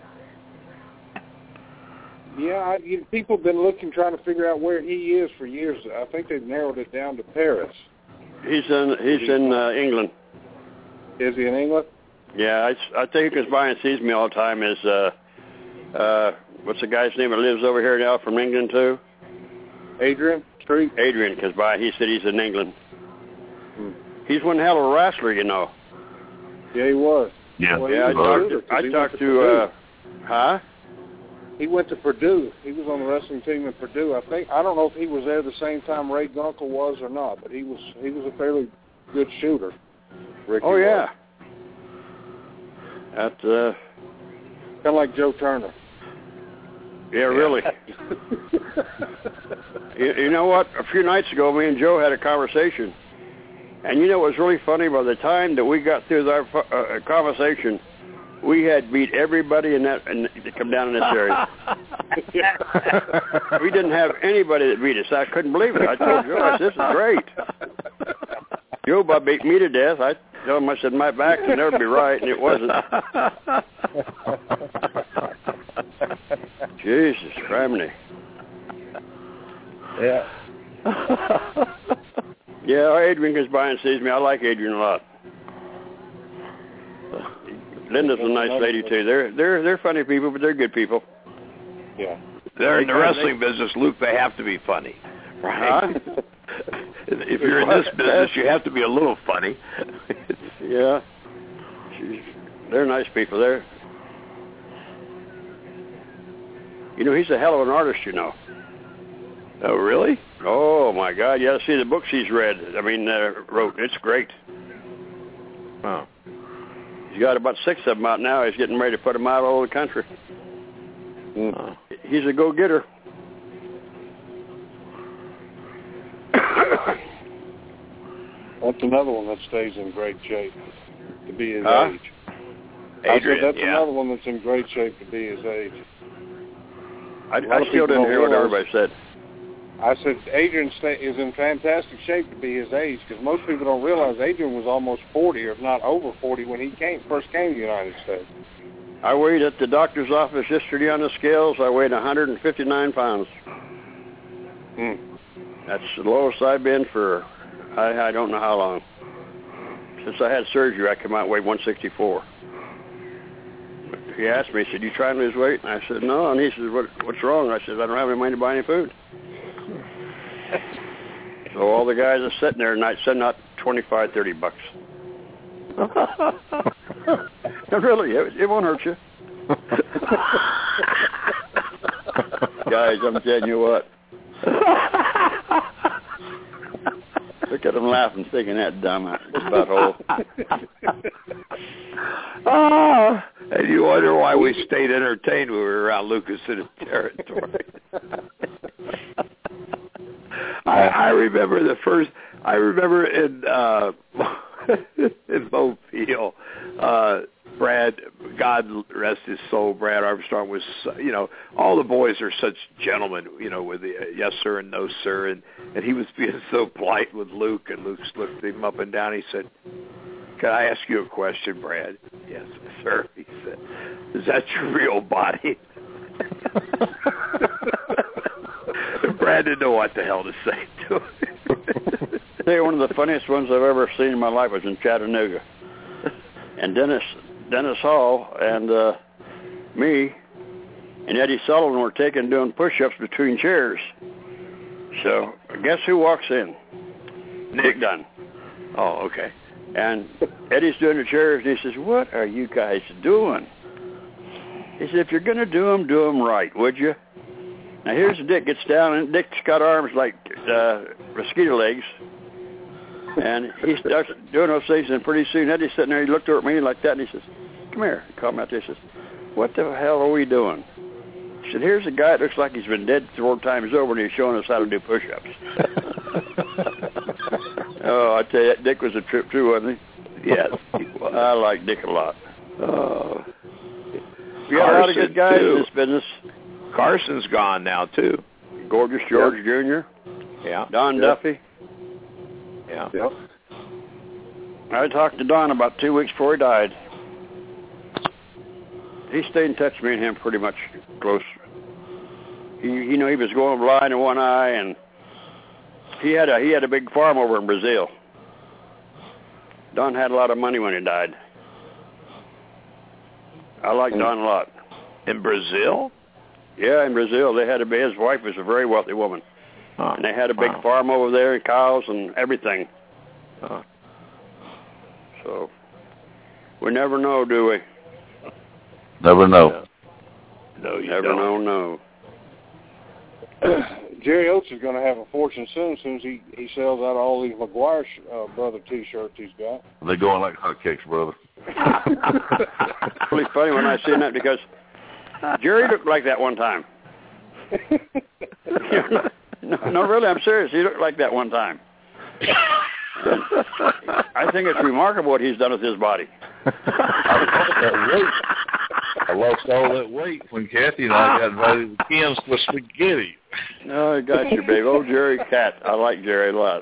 Speaker 4: yeah, I, you, people have been looking, trying to figure out where he is for years. I think they've narrowed it down to Paris.
Speaker 11: He's in he's in uh, England.
Speaker 4: Is he in England?
Speaker 11: Yeah, I, I think he comes by and sees me all the time. Is uh, uh, what's the guy's name that lives over here now from England too?
Speaker 4: Adrian Street.
Speaker 11: Adrian comes by. He said he's in England.
Speaker 4: Hmm.
Speaker 11: He's one hell of a wrestler, you know.
Speaker 4: Yeah, he was.
Speaker 1: Yeah.
Speaker 4: Well,
Speaker 11: Yeah, I
Speaker 4: he was a
Speaker 11: talked.
Speaker 4: shooter,
Speaker 11: To,
Speaker 4: 'cause
Speaker 11: I
Speaker 4: he
Speaker 11: talked
Speaker 4: went
Speaker 11: to. Uh, huh?
Speaker 4: He went to Purdue. He was on the wrestling team at Purdue. I think I don't know if he was there the same time Ray Gunkel was or not, but he was he was a fairly good shooter. Ricky
Speaker 11: Oh yeah.
Speaker 4: was.
Speaker 11: That. Uh,
Speaker 4: Kind of like Joe Turner.
Speaker 11: yeah, really. you, you know what? A few nights ago, me and Joe had a conversation, and you know what was really funny? By the time that we got through our uh, conversation, we had beat everybody in that in, to come down in this area. We didn't have anybody that beat us. I couldn't believe it. I told Joe, I said, "This is great." Joe about beat me to death. I told him, I said, my back can never be right, and it wasn't. Jesus, criminy.
Speaker 4: Yeah.
Speaker 11: Yeah, Adrian comes by and sees me. I like Adrian a lot. Linda's a nice lady too. They're they're they're funny people, but they're good people.
Speaker 4: Yeah.
Speaker 9: They're in the
Speaker 11: They-
Speaker 9: wrestling business, Luke. They have to be funny, right?
Speaker 11: Huh?
Speaker 9: If you're in this business, you have to be a little funny.
Speaker 11: Yeah. She's, they're nice people. They're, you know, he's a hell of an artist, you know.
Speaker 9: Oh, really?
Speaker 11: Oh, my God. You got to see the books he's read. I mean, uh, wrote. It's great.
Speaker 9: Oh.
Speaker 11: He's got about six of them out now. He's getting ready to put them out all over the country.
Speaker 9: Oh.
Speaker 11: He's a go-getter.
Speaker 4: That's another one that stays in great shape to be his
Speaker 11: Huh?
Speaker 4: age.
Speaker 9: Adrian,
Speaker 4: I said that's
Speaker 9: yeah.
Speaker 4: another one that's in great shape to be his age.
Speaker 11: I,
Speaker 4: A lot
Speaker 11: I
Speaker 4: of
Speaker 11: still
Speaker 4: people
Speaker 11: didn't
Speaker 4: don't
Speaker 11: hear what
Speaker 4: realize-
Speaker 11: everybody said.
Speaker 4: I said Adrian sta is in fantastic shape to be his age because most people don't realize Adrian was almost forty, or if not over forty, when he came first came to the United States.
Speaker 11: I weighed at the doctor's office yesterday on the scales. I weighed one hundred fifty-nine pounds.
Speaker 4: Hmm.
Speaker 11: That's the lowest I've been for, I, I don't know how long. Since I had surgery, I come out weight one sixty-four. He asked me, he said, you trying to lose weight? And I said, no. And he said, what, what's wrong? I said, I don't have any money to buy any food. So all the guys are sitting there tonight sending out twenty-five, thirty bucks. No, really, it, it won't hurt you. Guys, I'm telling you what. Look at them laughing, thinking that dumb butthole.
Speaker 9: Ah, and you wonder why we stayed entertained when we were around Lucas in his territory. I, I remember the first. I remember in uh, in Mobile, uh, Brad, God rest his soul, Brad Armstrong was, you know, all the boys are such gentlemen, you know, with the uh, yes sir and no sir, and, and he was being so polite with Luke, and Luke looked him up and down. He said, "Can I ask you a question, Brad?" "Yes, sir." He said, "Is that your real body?" Brad didn't know what the hell to say to him.
Speaker 11: Say, one of the funniest ones I've ever seen in my life was in Chattanooga. And Dennis Dennis Hall and uh, me and Eddie Sullivan were taking doing push-ups between chairs. So guess who walks in? Nick Dunn.
Speaker 9: Oh, okay.
Speaker 11: And Eddie's doing the chairs, and he says, "What are you guys doing?" He said, "If you're going to do them, do them right, would you?" Now here's Dick gets down, and Dick's got arms like uh, mosquito legs. And he starts doing those things, and pretty soon Eddie's sitting there. He looked over at me like that, and he says, "Come here." He called me out there. He says, "What the hell are we doing?" He said, "Here's a guy that looks like he's been dead four times over, and he's showing us how to do push-ups." Oh, I tell you, Dick was a trip too, wasn't he?
Speaker 9: Yes.
Speaker 11: I like Dick a lot.
Speaker 9: Oh.
Speaker 11: We got a lot of good guys too in this business.
Speaker 9: Carson's gone now, too.
Speaker 11: Gorgeous George
Speaker 9: Yep.
Speaker 11: Junior
Speaker 9: Yeah.
Speaker 11: Don
Speaker 9: Yep.
Speaker 11: Duffy.
Speaker 9: Yeah.
Speaker 11: Yep. I talked to Don about two weeks before he died. He stayed in touch with me and him pretty much close. He, you know, he was going blind in one eye, and he had a he had a big farm over in Brazil. Don had a lot of money when he died. I like Don a lot.
Speaker 9: In Brazil?
Speaker 11: Yeah, in Brazil. They had a his wife was a very wealthy woman.
Speaker 9: Oh,
Speaker 11: and they had a big
Speaker 9: wow.
Speaker 11: farm over there, and cows and everything.
Speaker 9: Oh.
Speaker 11: So we never know, do we?
Speaker 1: Never know.
Speaker 9: No, you
Speaker 11: never
Speaker 9: don't.
Speaker 11: know.
Speaker 4: No. Jerry Oates is going to have a fortune soon. As soon as he he sells out all these McGuire uh, brother T-shirts he's got.
Speaker 1: They're going like hotcakes, brother.
Speaker 11: Really funny when I seen that because Jerry looked like that one time. no, no, really, I'm serious. He looked like that one time. I think it's remarkable what he's done with his body.
Speaker 1: I lost all that weight when Kathy and I got invited to Kim's for spaghetti.
Speaker 11: Oh, I got you, babe. Old Jerry Cat. I like Jerry a lot.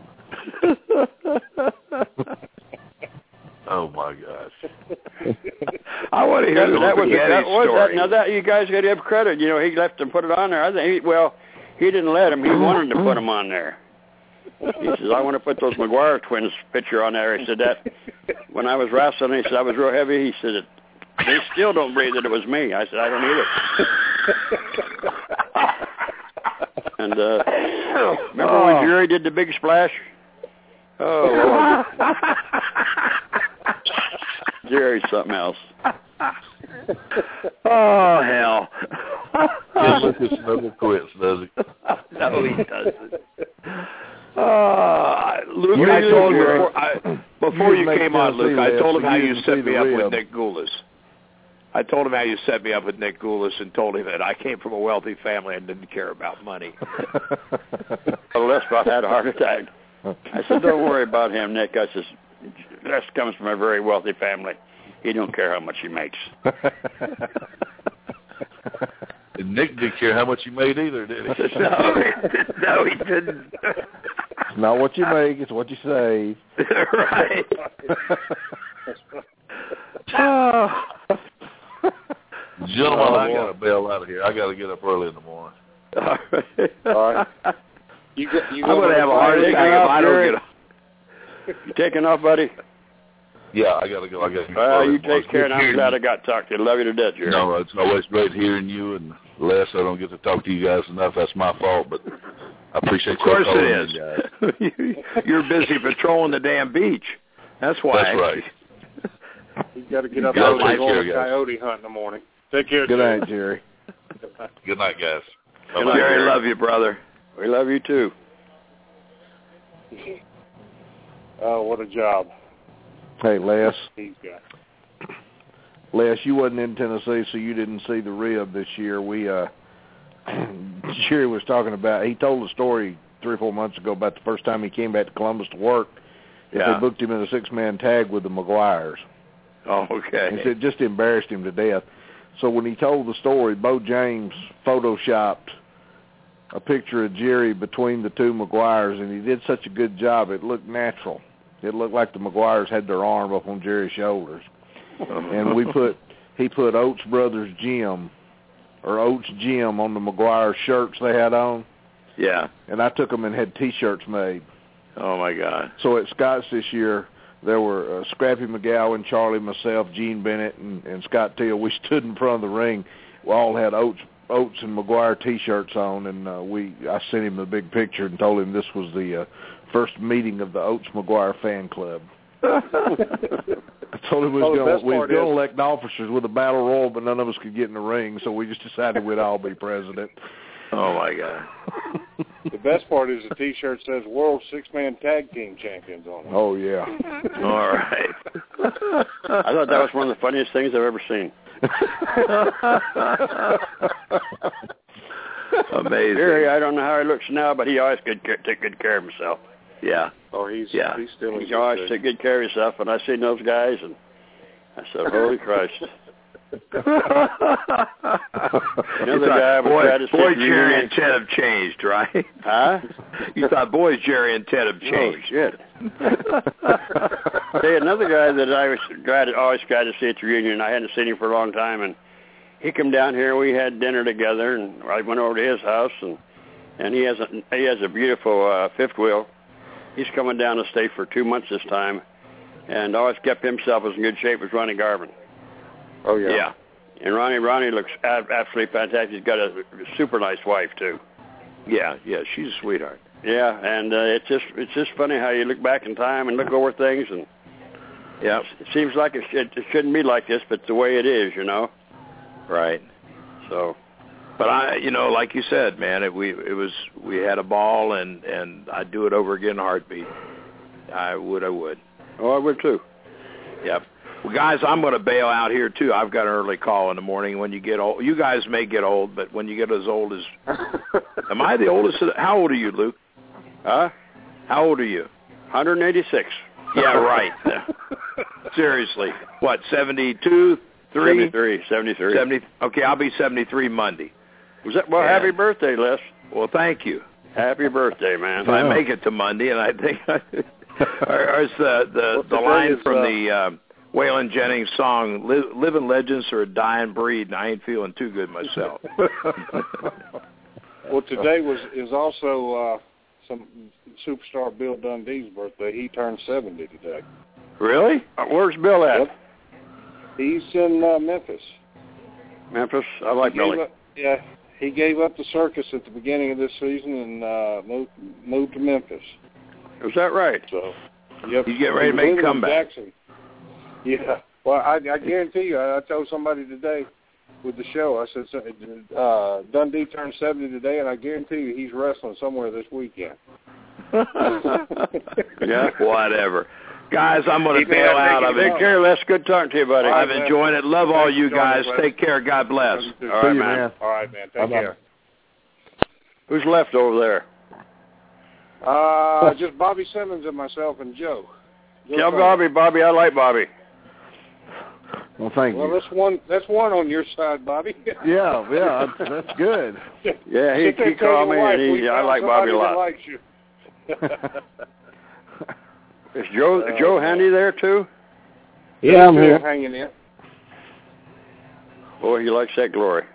Speaker 1: Oh my gosh!
Speaker 9: I want to hear
Speaker 11: that,
Speaker 9: the
Speaker 11: that was
Speaker 9: spaghetti
Speaker 11: that was
Speaker 9: story.
Speaker 11: that, now that you guys got to give credit. You know, he left and put it on there. I think. He, well, he didn't let him. He wanted to put them on there. He says, "I want to put those McGuire twins picture on there." He said that when I was wrestling. He said I was real heavy. He said it, they still don't believe that it was me. I said I don't either. And uh, remember
Speaker 9: oh.
Speaker 11: when Jerry did the big splash? Oh, Lord. Jerry's something else.
Speaker 9: Oh, hell.
Speaker 1: Kid Lucas never quits, does he?
Speaker 9: No, he doesn't. Uh, Luke,
Speaker 11: You
Speaker 9: I told him
Speaker 11: Jerry.
Speaker 9: before, I, before you
Speaker 5: make
Speaker 9: came on, Luke, I
Speaker 5: Tennessee
Speaker 9: told him
Speaker 5: laugh,
Speaker 9: how
Speaker 5: so you
Speaker 9: you
Speaker 5: didn't
Speaker 9: set
Speaker 5: see
Speaker 9: me
Speaker 5: the
Speaker 9: up with
Speaker 5: rib.
Speaker 9: Nick Goulas. I told him how you set me up with Nick Goulas and told him that I came from a wealthy family and didn't care about money.
Speaker 11: Well, Les about had a heart attack. I said, "Don't worry about him, Nick." I says, "Les comes from a very wealthy family. He don't care how much he makes."
Speaker 1: And Nick didn't care how much he made either, did he?
Speaker 9: no, no, he didn't.
Speaker 5: It's not what you make, it's what you save.
Speaker 9: Right. oh.
Speaker 1: Gentlemen,
Speaker 11: Oh,
Speaker 1: I
Speaker 11: boy.
Speaker 1: got to bail out of here. I got to get up early in the morning.
Speaker 11: All right.
Speaker 4: You got, you
Speaker 9: I'm going to have a heart
Speaker 11: Taking
Speaker 9: attack if
Speaker 11: off,
Speaker 9: I don't
Speaker 11: Jerry.
Speaker 9: get up.
Speaker 11: You taking off, buddy?
Speaker 1: Yeah, I got to go. I got to.
Speaker 11: Well, you take care, and I'm glad I got to talk to you. Love you to death, Jerry.
Speaker 1: No, it's always great hearing you, and Les, I don't get to talk to you guys enough. That's my fault, but I appreciate
Speaker 9: Of course
Speaker 1: you
Speaker 9: it is.
Speaker 1: calling me, guys.
Speaker 9: You're busy patrolling the damn beach. That's why.
Speaker 1: That's right.
Speaker 4: You got to get up
Speaker 1: You gotta
Speaker 4: early and
Speaker 1: take
Speaker 4: go
Speaker 1: care,
Speaker 4: on a
Speaker 1: guys.
Speaker 4: coyote hunt in the morning. Take care,
Speaker 5: Good
Speaker 4: Jerry.
Speaker 5: night, Jerry.
Speaker 1: Good night, guys.
Speaker 11: Good night,
Speaker 9: Jerry,
Speaker 11: Jerry.
Speaker 9: love you, brother.
Speaker 11: We love you, too.
Speaker 4: Oh, what a job
Speaker 5: Hey, Les.
Speaker 4: he's got.
Speaker 5: Les, you wasn't in Tennessee, so you didn't see the rib this year. We, uh, Jerry was talking about, he told a story three or four months ago about the first time he came back to Columbus to work.
Speaker 9: Yeah.
Speaker 5: They booked him in a six-man tag with the McGuires.
Speaker 9: Oh, okay.
Speaker 5: And it just embarrassed him to death. So when he told the story, Bo James photoshopped a picture of Jerry between the two McGuires, and he did such a good job, it looked natural. It looked like the McGuires had their arm up on Jerry's shoulders. And we put, he put Oates Brothers Gym, or Oates Gym on the McGuire shirts they had on.
Speaker 9: Yeah.
Speaker 5: And I took them and had T-shirts made.
Speaker 9: Oh, my God.
Speaker 5: So at Scott's this year, there were uh, Scrappy McGowan, Charlie, myself, Gene Bennett, and, and Scott Teal. We stood in front of the ring. We all had Oates, Oates and McGuire T-shirts on, and uh, we I sent him a big picture and told him this was the uh, first meeting of the Oates McGuire fan club. I told him we was
Speaker 4: well,
Speaker 5: going we was going to elect officers with a battle royal, but none of us could get in the ring, so we just decided we'd all be president.
Speaker 9: Oh, my God.
Speaker 4: The best part is the T-shirt says World Six-Man Tag Team Champions on it.
Speaker 5: Oh, yeah.
Speaker 9: All right.
Speaker 11: I thought that was one of the funniest things I've ever seen.
Speaker 9: Amazing.
Speaker 11: Jerry, I don't know how he looks now, but he always could take good care of himself.
Speaker 9: Yeah.
Speaker 4: Oh, he's
Speaker 9: yeah.
Speaker 4: he's still
Speaker 11: He always took good care of himself, and I seen those guys, and I said, "Holy Christ!" Another guy was
Speaker 9: boy,
Speaker 11: trying to
Speaker 9: boy
Speaker 11: sit
Speaker 9: Jerry
Speaker 11: and
Speaker 9: and Ted have changed, right?
Speaker 11: Huh?
Speaker 9: You thought boys Jerry and Ted have changed.
Speaker 11: Oh, shit. Hey, another guy that I was glad, always glad to see at the reunion, I hadn't seen him for a long time, and he come down here, we had dinner together, and I went over to his house, and and he has a, he has a beautiful uh, fifth wheel. He's coming down to stay for two months this time, and always kept himself as in good shape as Ronnie Garvin.
Speaker 4: Oh, yeah.
Speaker 9: Yeah.
Speaker 11: And Ronnie, Ronnie looks absolutely fantastic. He's got a super nice wife, too.
Speaker 9: Yeah, yeah, she's a sweetheart.
Speaker 11: Yeah, and uh, it's just it's just funny how you look back in time and look over things, and
Speaker 9: yeah,
Speaker 11: it seems like it, it, it shouldn't be like this, but it's the way it is, you know.
Speaker 9: Right.
Speaker 11: So,
Speaker 9: but I, you know, like you said, man, it, we it was we had a ball, and and I'd do it over again in a heartbeat. I would, I would.
Speaker 11: Oh, I would too.
Speaker 9: Yep. Well, guys, I'm going to bail out here, too. I've got an early call in the morning. When you get old, you guys may get old, but when you get as old as... Am I the oldest? Of the, how old are you, Luke?
Speaker 11: Huh?
Speaker 9: How old are you?
Speaker 11: one eighty-six.
Speaker 9: Yeah, right. Seriously. What, seventy-two? Three?
Speaker 11: seventy-three. seventy-three.
Speaker 9: seventy, okay, I'll be seventy-three Monday.
Speaker 11: Was that, well,
Speaker 9: and,
Speaker 11: happy birthday, Les.
Speaker 9: Well, thank you.
Speaker 11: Happy birthday, man.
Speaker 9: If I make it to Monday, and I think... There's the, the, the line
Speaker 4: is,
Speaker 9: from
Speaker 4: uh,
Speaker 9: the... Um, Waylon Jennings' song, Liv- Living Legends Are a Dying Breed, and I ain't feeling too good myself.
Speaker 4: Well, today was is also uh, some superstar Bill Dundee's birthday. He turned seventy today.
Speaker 9: Really?
Speaker 11: Uh, where's Bill at?
Speaker 4: Yep. He's in uh, Memphis.
Speaker 11: Memphis? I like
Speaker 4: he
Speaker 11: Billy.
Speaker 4: Up, yeah, he gave up the circus at the beginning of this season and uh, moved, moved to Memphis.
Speaker 11: Is that right?
Speaker 4: So, yep.
Speaker 9: He's getting ready to make a comeback.
Speaker 4: Jackson. Yeah. Well, I, I guarantee you, I, I told somebody today with the show, I said, uh, Dundee turned seventy today, and I guarantee you he's wrestling somewhere this weekend.
Speaker 9: Yeah, whatever. Guys, I'm going to bail out. I've
Speaker 11: Take care, Les. Good talking to you, buddy.
Speaker 9: I've enjoyed it. Love all you guys. Take care. God bless.
Speaker 11: All right, man.
Speaker 4: All right, man. Take care.
Speaker 11: Who's left over there?
Speaker 4: Uh, just Bobby Simmons and myself and Joe. Joe
Speaker 11: Tell
Speaker 4: Cole.
Speaker 11: Bobby, Bobby, I like Bobby.
Speaker 5: Well, thank
Speaker 4: well,
Speaker 5: you.
Speaker 4: Well, that's one. That's one on your side, Bobby.
Speaker 5: Yeah, yeah, that's good.
Speaker 11: Yeah, he, he called me, and he, I like Bobby a lot.
Speaker 4: Likes you.
Speaker 11: Is Joe uh, Joe handy there too?
Speaker 10: Yeah, I'm here.
Speaker 4: Hanging in.
Speaker 11: Boy, he likes that glory.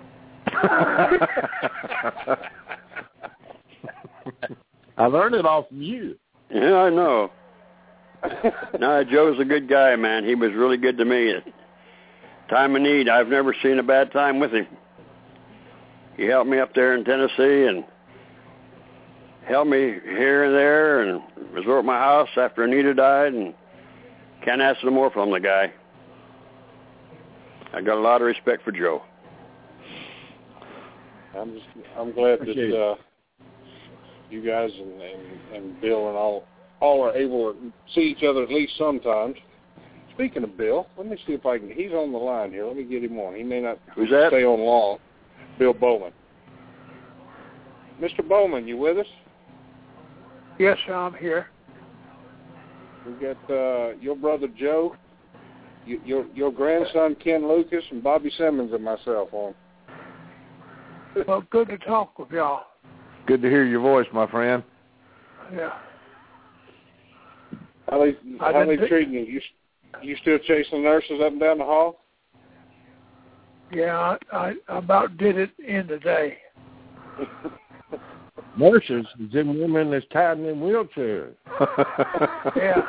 Speaker 10: I learned it all from you.
Speaker 11: Yeah, I know. No, Joe's a good guy, man. He was really good to me. Time of need, I've never seen a bad time with him. He helped me up there in Tennessee and helped me here and there and was over at my house after Anita died, and can't ask no more from the guy. I got a lot of respect for Joe.
Speaker 4: I'm just, I'm glad
Speaker 10: Appreciate
Speaker 4: that uh, you guys and, and, and Bill and all all are able to see each other at least sometimes. Speaking of Bill, let me see if I can. He's on the line here. Let me get him on. He may not
Speaker 11: Who's that?
Speaker 4: stay on long. Bill Bowman. Mister Bowman, you with us?
Speaker 12: Yes, I'm here.
Speaker 4: We got uh, your brother Joe. you, your your grandson Ken Lucas and Bobby Simmons and myself on.
Speaker 12: Well, good to talk with y'all.
Speaker 5: Good to hear your voice, my friend.
Speaker 12: Yeah.
Speaker 4: How they
Speaker 12: I
Speaker 4: how they
Speaker 12: didn't-
Speaker 4: treating you? You you still chasing nurses up and down the hall?
Speaker 12: Yeah, I, I about did it in the day.
Speaker 10: Nurses, them women that's tied in them wheelchairs.
Speaker 12: Yeah.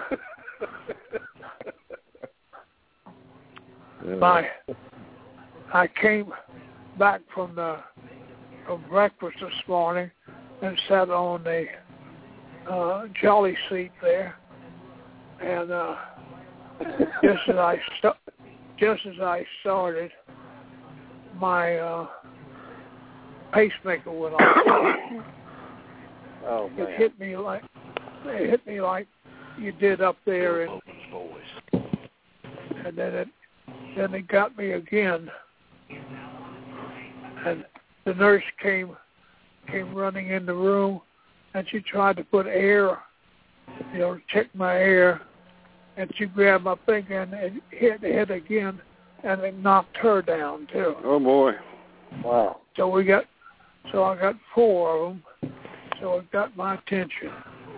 Speaker 10: Yeah.
Speaker 12: My, I came back from the from breakfast this morning and sat on the uh, jolly seat there, and uh, just as I st- just as I started, my uh, pacemaker went off.
Speaker 4: Oh man!
Speaker 12: It hit me like it hit me like you did up there, and and then it then it got me again, and the nurse came came running in the room, and she tried to put air, you know, check my air, and she grabbed my finger and it hit hit again, and it knocked her down too.
Speaker 11: Oh boy!
Speaker 4: Wow!
Speaker 12: So we got, so I got four of them. So it got my attention.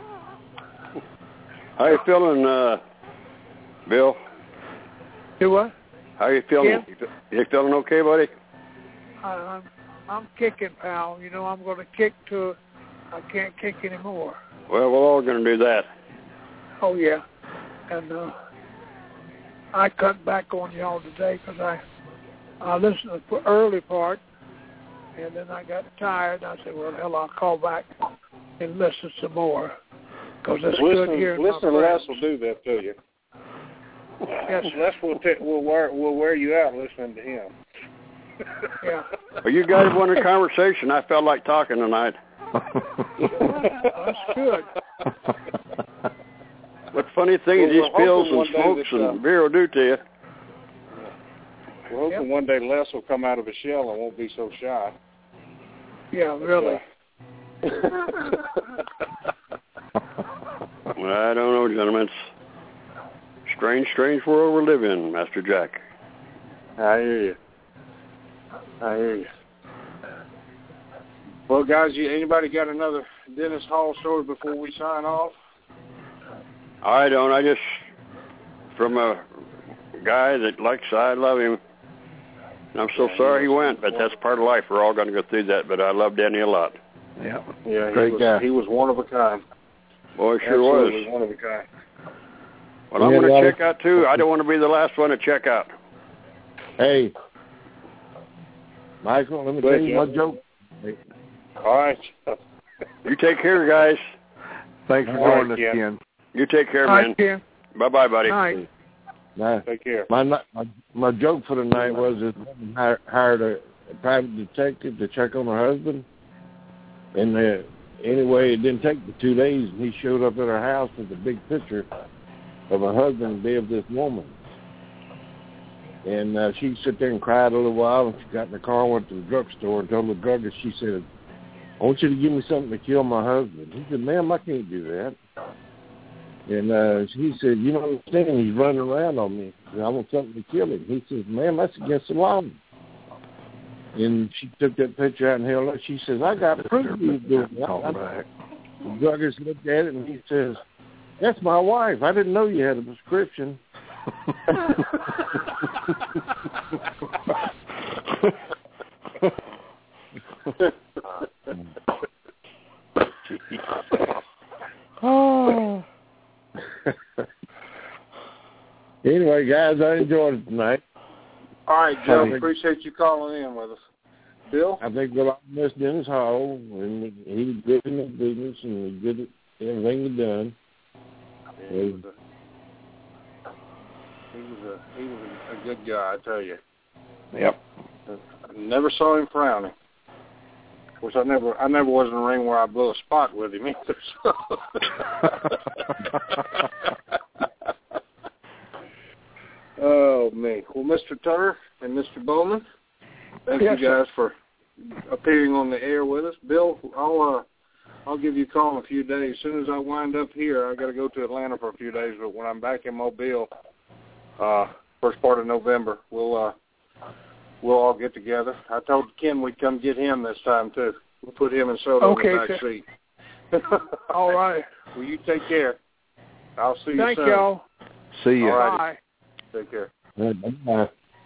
Speaker 11: How you feeling, uh, Bill?
Speaker 12: Do what?
Speaker 11: How you feeling?
Speaker 12: Yeah.
Speaker 11: You fe- you feeling okay, buddy?
Speaker 12: I, I'm I'm kicking, pal. You know I'm going to kick to I can't kick anymore.
Speaker 11: Well, we're all going to do that.
Speaker 12: Oh yeah, and uh, I cut back on y'all today because I I listened to the early part, and then I got tired. And I said, well, hell, I'll call back and listen some more because it's
Speaker 4: listen,
Speaker 12: good hearing
Speaker 4: listen
Speaker 12: my
Speaker 4: less
Speaker 12: friends.
Speaker 4: will do that to you.
Speaker 12: Yes.
Speaker 4: Less will t- will wear will wear you out listening to him.
Speaker 12: Yeah.
Speaker 11: Well, you guys wanted a conversation. I felt like talking tonight.
Speaker 12: That's good.
Speaker 11: What funny things
Speaker 4: Well,
Speaker 11: these
Speaker 4: we're
Speaker 11: pills
Speaker 4: hoping
Speaker 11: and
Speaker 4: one day
Speaker 11: smokes
Speaker 4: that, uh,
Speaker 11: and beer will do to you.
Speaker 4: We're hoping one day Les will come out of his shell and won't be so shy.
Speaker 12: Yeah, really.
Speaker 11: Well, I don't know, gentlemen. It's strange, strange world we live in, Master Jack.
Speaker 4: I hear you. I hear you. Well, guys, you, anybody got another Dennis Hall story before we sign off?
Speaker 11: I don't. I just, from a guy that likes, I love him. And I'm so
Speaker 4: Yeah,
Speaker 11: sorry
Speaker 4: he
Speaker 11: he
Speaker 4: was
Speaker 11: went, but that's part of life. We're all going to go through that, but I love Danny a lot.
Speaker 5: Yeah.
Speaker 4: Yeah, he
Speaker 10: Great
Speaker 4: was,
Speaker 10: guy.
Speaker 4: He was one of a kind.
Speaker 11: Boy, sure
Speaker 4: Absolutely
Speaker 11: was.
Speaker 4: one of a kind.
Speaker 11: Well, I'm
Speaker 10: Yeah,
Speaker 11: going
Speaker 10: well-
Speaker 11: to check out, too. I don't want to be the last one to check out.
Speaker 10: Hey, Michael, let me
Speaker 4: Go
Speaker 10: tell
Speaker 4: ahead,
Speaker 10: you my
Speaker 4: Jeff.
Speaker 10: joke.
Speaker 4: All right.
Speaker 11: You take care, guys.
Speaker 5: Thanks for
Speaker 4: All right,
Speaker 5: joining us,
Speaker 4: Ken.
Speaker 5: Ken.
Speaker 11: You take care,
Speaker 12: All
Speaker 11: man.
Speaker 12: right, Ken.
Speaker 11: Bye-bye, buddy.
Speaker 12: Night.
Speaker 10: Now,
Speaker 4: Take care.
Speaker 10: my, my my joke for the night was this woman hired, hired a, a private detective to check on her husband, and uh, anyway, it didn't take but two days, and he showed up at her house with a big picture of her husband and of this woman. And uh, she sat there and cried a little while, and she got in the car and went to the drugstore and told the druggist, she said, I want you to give me something to kill my husband. He said, ma'am, I can't do that. And uh, he said, you don't understand, he's running around on me. I said, I want something to kill him. He says, ma'am, that's against the law. And she took that picture out and held it. She says, I got proof he was doing that.
Speaker 5: Call back.
Speaker 10: The druggist looked at it and he says, that's my wife. I didn't know you had a prescription.
Speaker 5: Oh.
Speaker 10: Anyway, guys, I enjoyed it tonight.
Speaker 4: All right, Joe.
Speaker 10: Hey.
Speaker 4: Appreciate you calling in with us. Bill?
Speaker 10: I think we'll all miss Dennis Hall, and he was good in his business and was good at everything he done.
Speaker 4: Yeah, he was a he was a, he was a, a good guy, I tell you.
Speaker 5: Yep.
Speaker 4: I never saw him frowning. Of course, I never I never was in a ring where I blew a spot with him either. So. Oh, me. Well, Mister Tutter and Mister Bowman, thank
Speaker 12: Yes,
Speaker 4: you guys for appearing on the air with us. Bill, I'll uh, I'll give you a call in a few days. As soon as I wind up here, I got to go to Atlanta for a few days. But when I'm back in Mobile, uh, first part of November. We'll uh, we'll all get together. I told Ken we'd come get him this time too. We'll put him and Soda
Speaker 12: okay,
Speaker 4: in the back
Speaker 12: sir.
Speaker 4: seat.
Speaker 12: All right.
Speaker 4: Well, you take care. I'll see you
Speaker 12: Thank
Speaker 4: soon.
Speaker 12: y'all.
Speaker 5: See you.
Speaker 4: All right.
Speaker 12: Bye.
Speaker 4: Take care.
Speaker 10: Bye.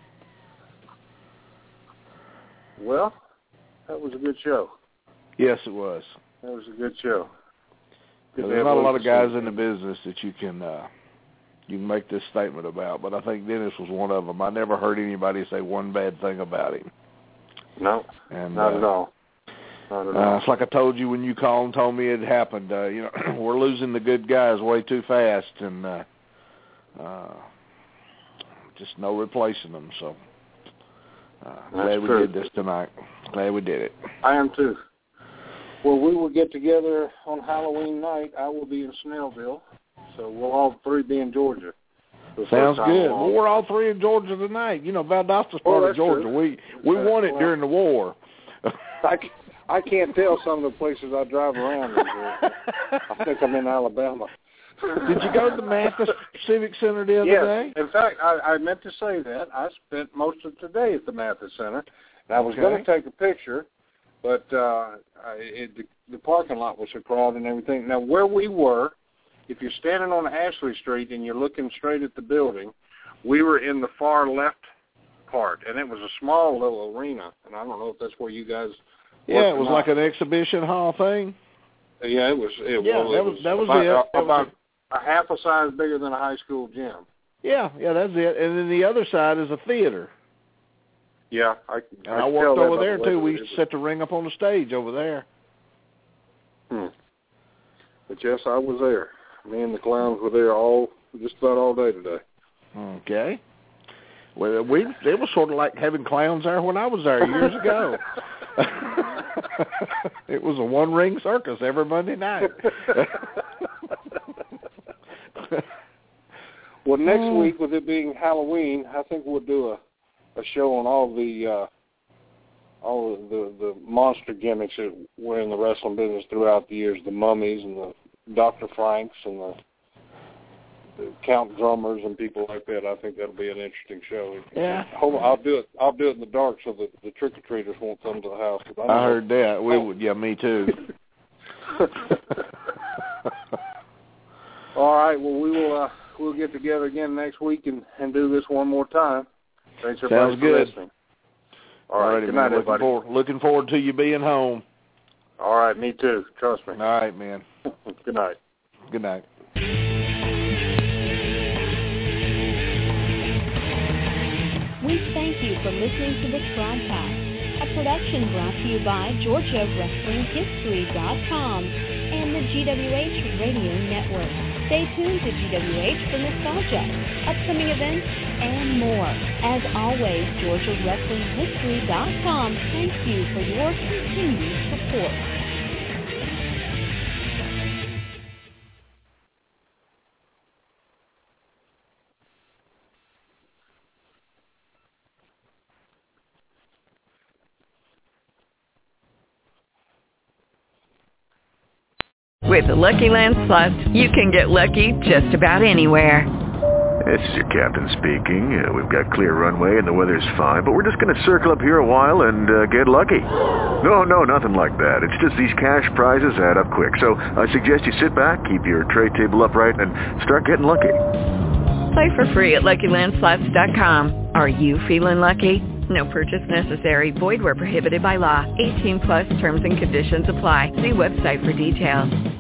Speaker 4: Well, that was a good show.
Speaker 5: Yes, it was.
Speaker 4: That was a good show. Good to
Speaker 5: There's
Speaker 4: have
Speaker 5: not a
Speaker 4: one
Speaker 5: lot
Speaker 4: to
Speaker 5: of guys
Speaker 4: see.
Speaker 5: in the business that you can uh, you can make this statement about, but I think Dennis was one of them. I never heard anybody say one bad thing about him.
Speaker 4: No,
Speaker 5: and,
Speaker 4: not
Speaker 5: uh,
Speaker 4: at all. Not at
Speaker 5: Uh,
Speaker 4: all.
Speaker 5: it's like I told you when you called and told me it happened. Uh, you know, we're losing the good guys way too fast, and uh, uh, just no replacing them. So uh, glad we
Speaker 4: true.
Speaker 5: did this tonight. Glad we did it.
Speaker 4: I am too. Well, we will get together on Halloween night. I will be in Snellville, so we'll all three be in Georgia. the first
Speaker 5: Sounds
Speaker 4: time
Speaker 5: good.
Speaker 4: along.
Speaker 5: Well, we're all three in Georgia tonight. You know, Valdosta's
Speaker 4: Oh,
Speaker 5: part of
Speaker 4: that's
Speaker 5: Georgia.
Speaker 4: true.
Speaker 5: We we
Speaker 4: Yeah,
Speaker 5: won it
Speaker 4: well-
Speaker 5: during the war.
Speaker 4: I, c- I can't tell some of the places I drive around in Georgia. I think I'm in Alabama.
Speaker 5: Did you go to the Mathis Civic Center the other
Speaker 4: yes.
Speaker 5: day?
Speaker 4: In fact, I, I meant to say that. I spent most of today at the Mathis Center, and I was
Speaker 5: Okay.
Speaker 4: going to take a picture, but uh, I, it, the, the parking lot was so crowded and everything. Now, where we were, if you're standing on Ashley Street and you're looking straight at the building, we were in the far left part, and it was a small little arena, and I don't know if that's where you guys
Speaker 5: Yeah,
Speaker 4: worked
Speaker 5: it
Speaker 4: or
Speaker 5: was
Speaker 4: not.
Speaker 5: like an exhibition hall thing.
Speaker 4: Yeah, it was. It,
Speaker 5: Yeah,
Speaker 4: well,
Speaker 5: that
Speaker 4: it
Speaker 5: was- that was
Speaker 4: about,
Speaker 5: it. That was
Speaker 4: about a half a size bigger than a high school gym.
Speaker 5: Yeah, yeah, that's it. And then the other side is a theater.
Speaker 4: Yeah, I.
Speaker 5: And I,
Speaker 4: could
Speaker 5: worked
Speaker 4: tell that
Speaker 5: over
Speaker 4: by
Speaker 5: there
Speaker 4: the way
Speaker 5: too.
Speaker 4: that
Speaker 5: We
Speaker 4: it
Speaker 5: used to
Speaker 4: was-
Speaker 5: set the ring up on the stage over there.
Speaker 4: Hmm. But yes, I was there. Me and the clowns were there all just about all day today.
Speaker 5: Okay. Well, we it was sort of like having clowns there when I was there years ago. It was a one ring circus every Monday night.
Speaker 4: Well, next
Speaker 5: Mm.
Speaker 4: week, with it being Halloween, I think we'll do a, a show on all the uh, all of the the monster gimmicks that were in the wrestling business throughout the years, the mummies and the Doctor Franks and the, the Count Drummers and people like that. I think that'll be an interesting show.
Speaker 5: Yeah.
Speaker 4: Hold on, I'll do it. I'll do it in the dark so that the trick or treaters won't come to the house. 'cause I,
Speaker 5: I
Speaker 4: know-
Speaker 5: heard that. We would, yeah, me too.
Speaker 4: All right. Well, we will. Uh, we'll get together again next week and, and do this one more time. Thanks everybody
Speaker 5: Sounds
Speaker 4: for
Speaker 5: good.
Speaker 4: listening. All right.
Speaker 5: Alrighty,
Speaker 4: Good
Speaker 5: man.
Speaker 4: night,
Speaker 5: Looking
Speaker 4: everybody.
Speaker 5: forward, looking forward to you being home.
Speaker 4: All right. Me too. Trust me.
Speaker 5: All right, man.
Speaker 4: Good night.
Speaker 5: Good night.
Speaker 3: We thank you for listening to this broadcast, a production brought to you by Georgia Wrestling History dot com and the G W H Radio Network. Stay tuned to G W H for nostalgia, upcoming events, and more. As always, Georgia Wrestling History dot com thanks you for your continued support.
Speaker 13: With the Lucky Land Slots, you can get lucky just about anywhere.
Speaker 14: This is your captain speaking. Uh, we've got clear runway and the weather's fine, but we're just going to circle up here a while and uh, get lucky. No, no, nothing like that. It's just these cash prizes add up quick. So I suggest you sit back, keep your tray table upright, and start getting lucky.
Speaker 13: Play for free at Lucky Land Slots dot com. Are you feeling lucky? No purchase necessary. Void where prohibited by law. eighteen plus terms and conditions apply. See website for details.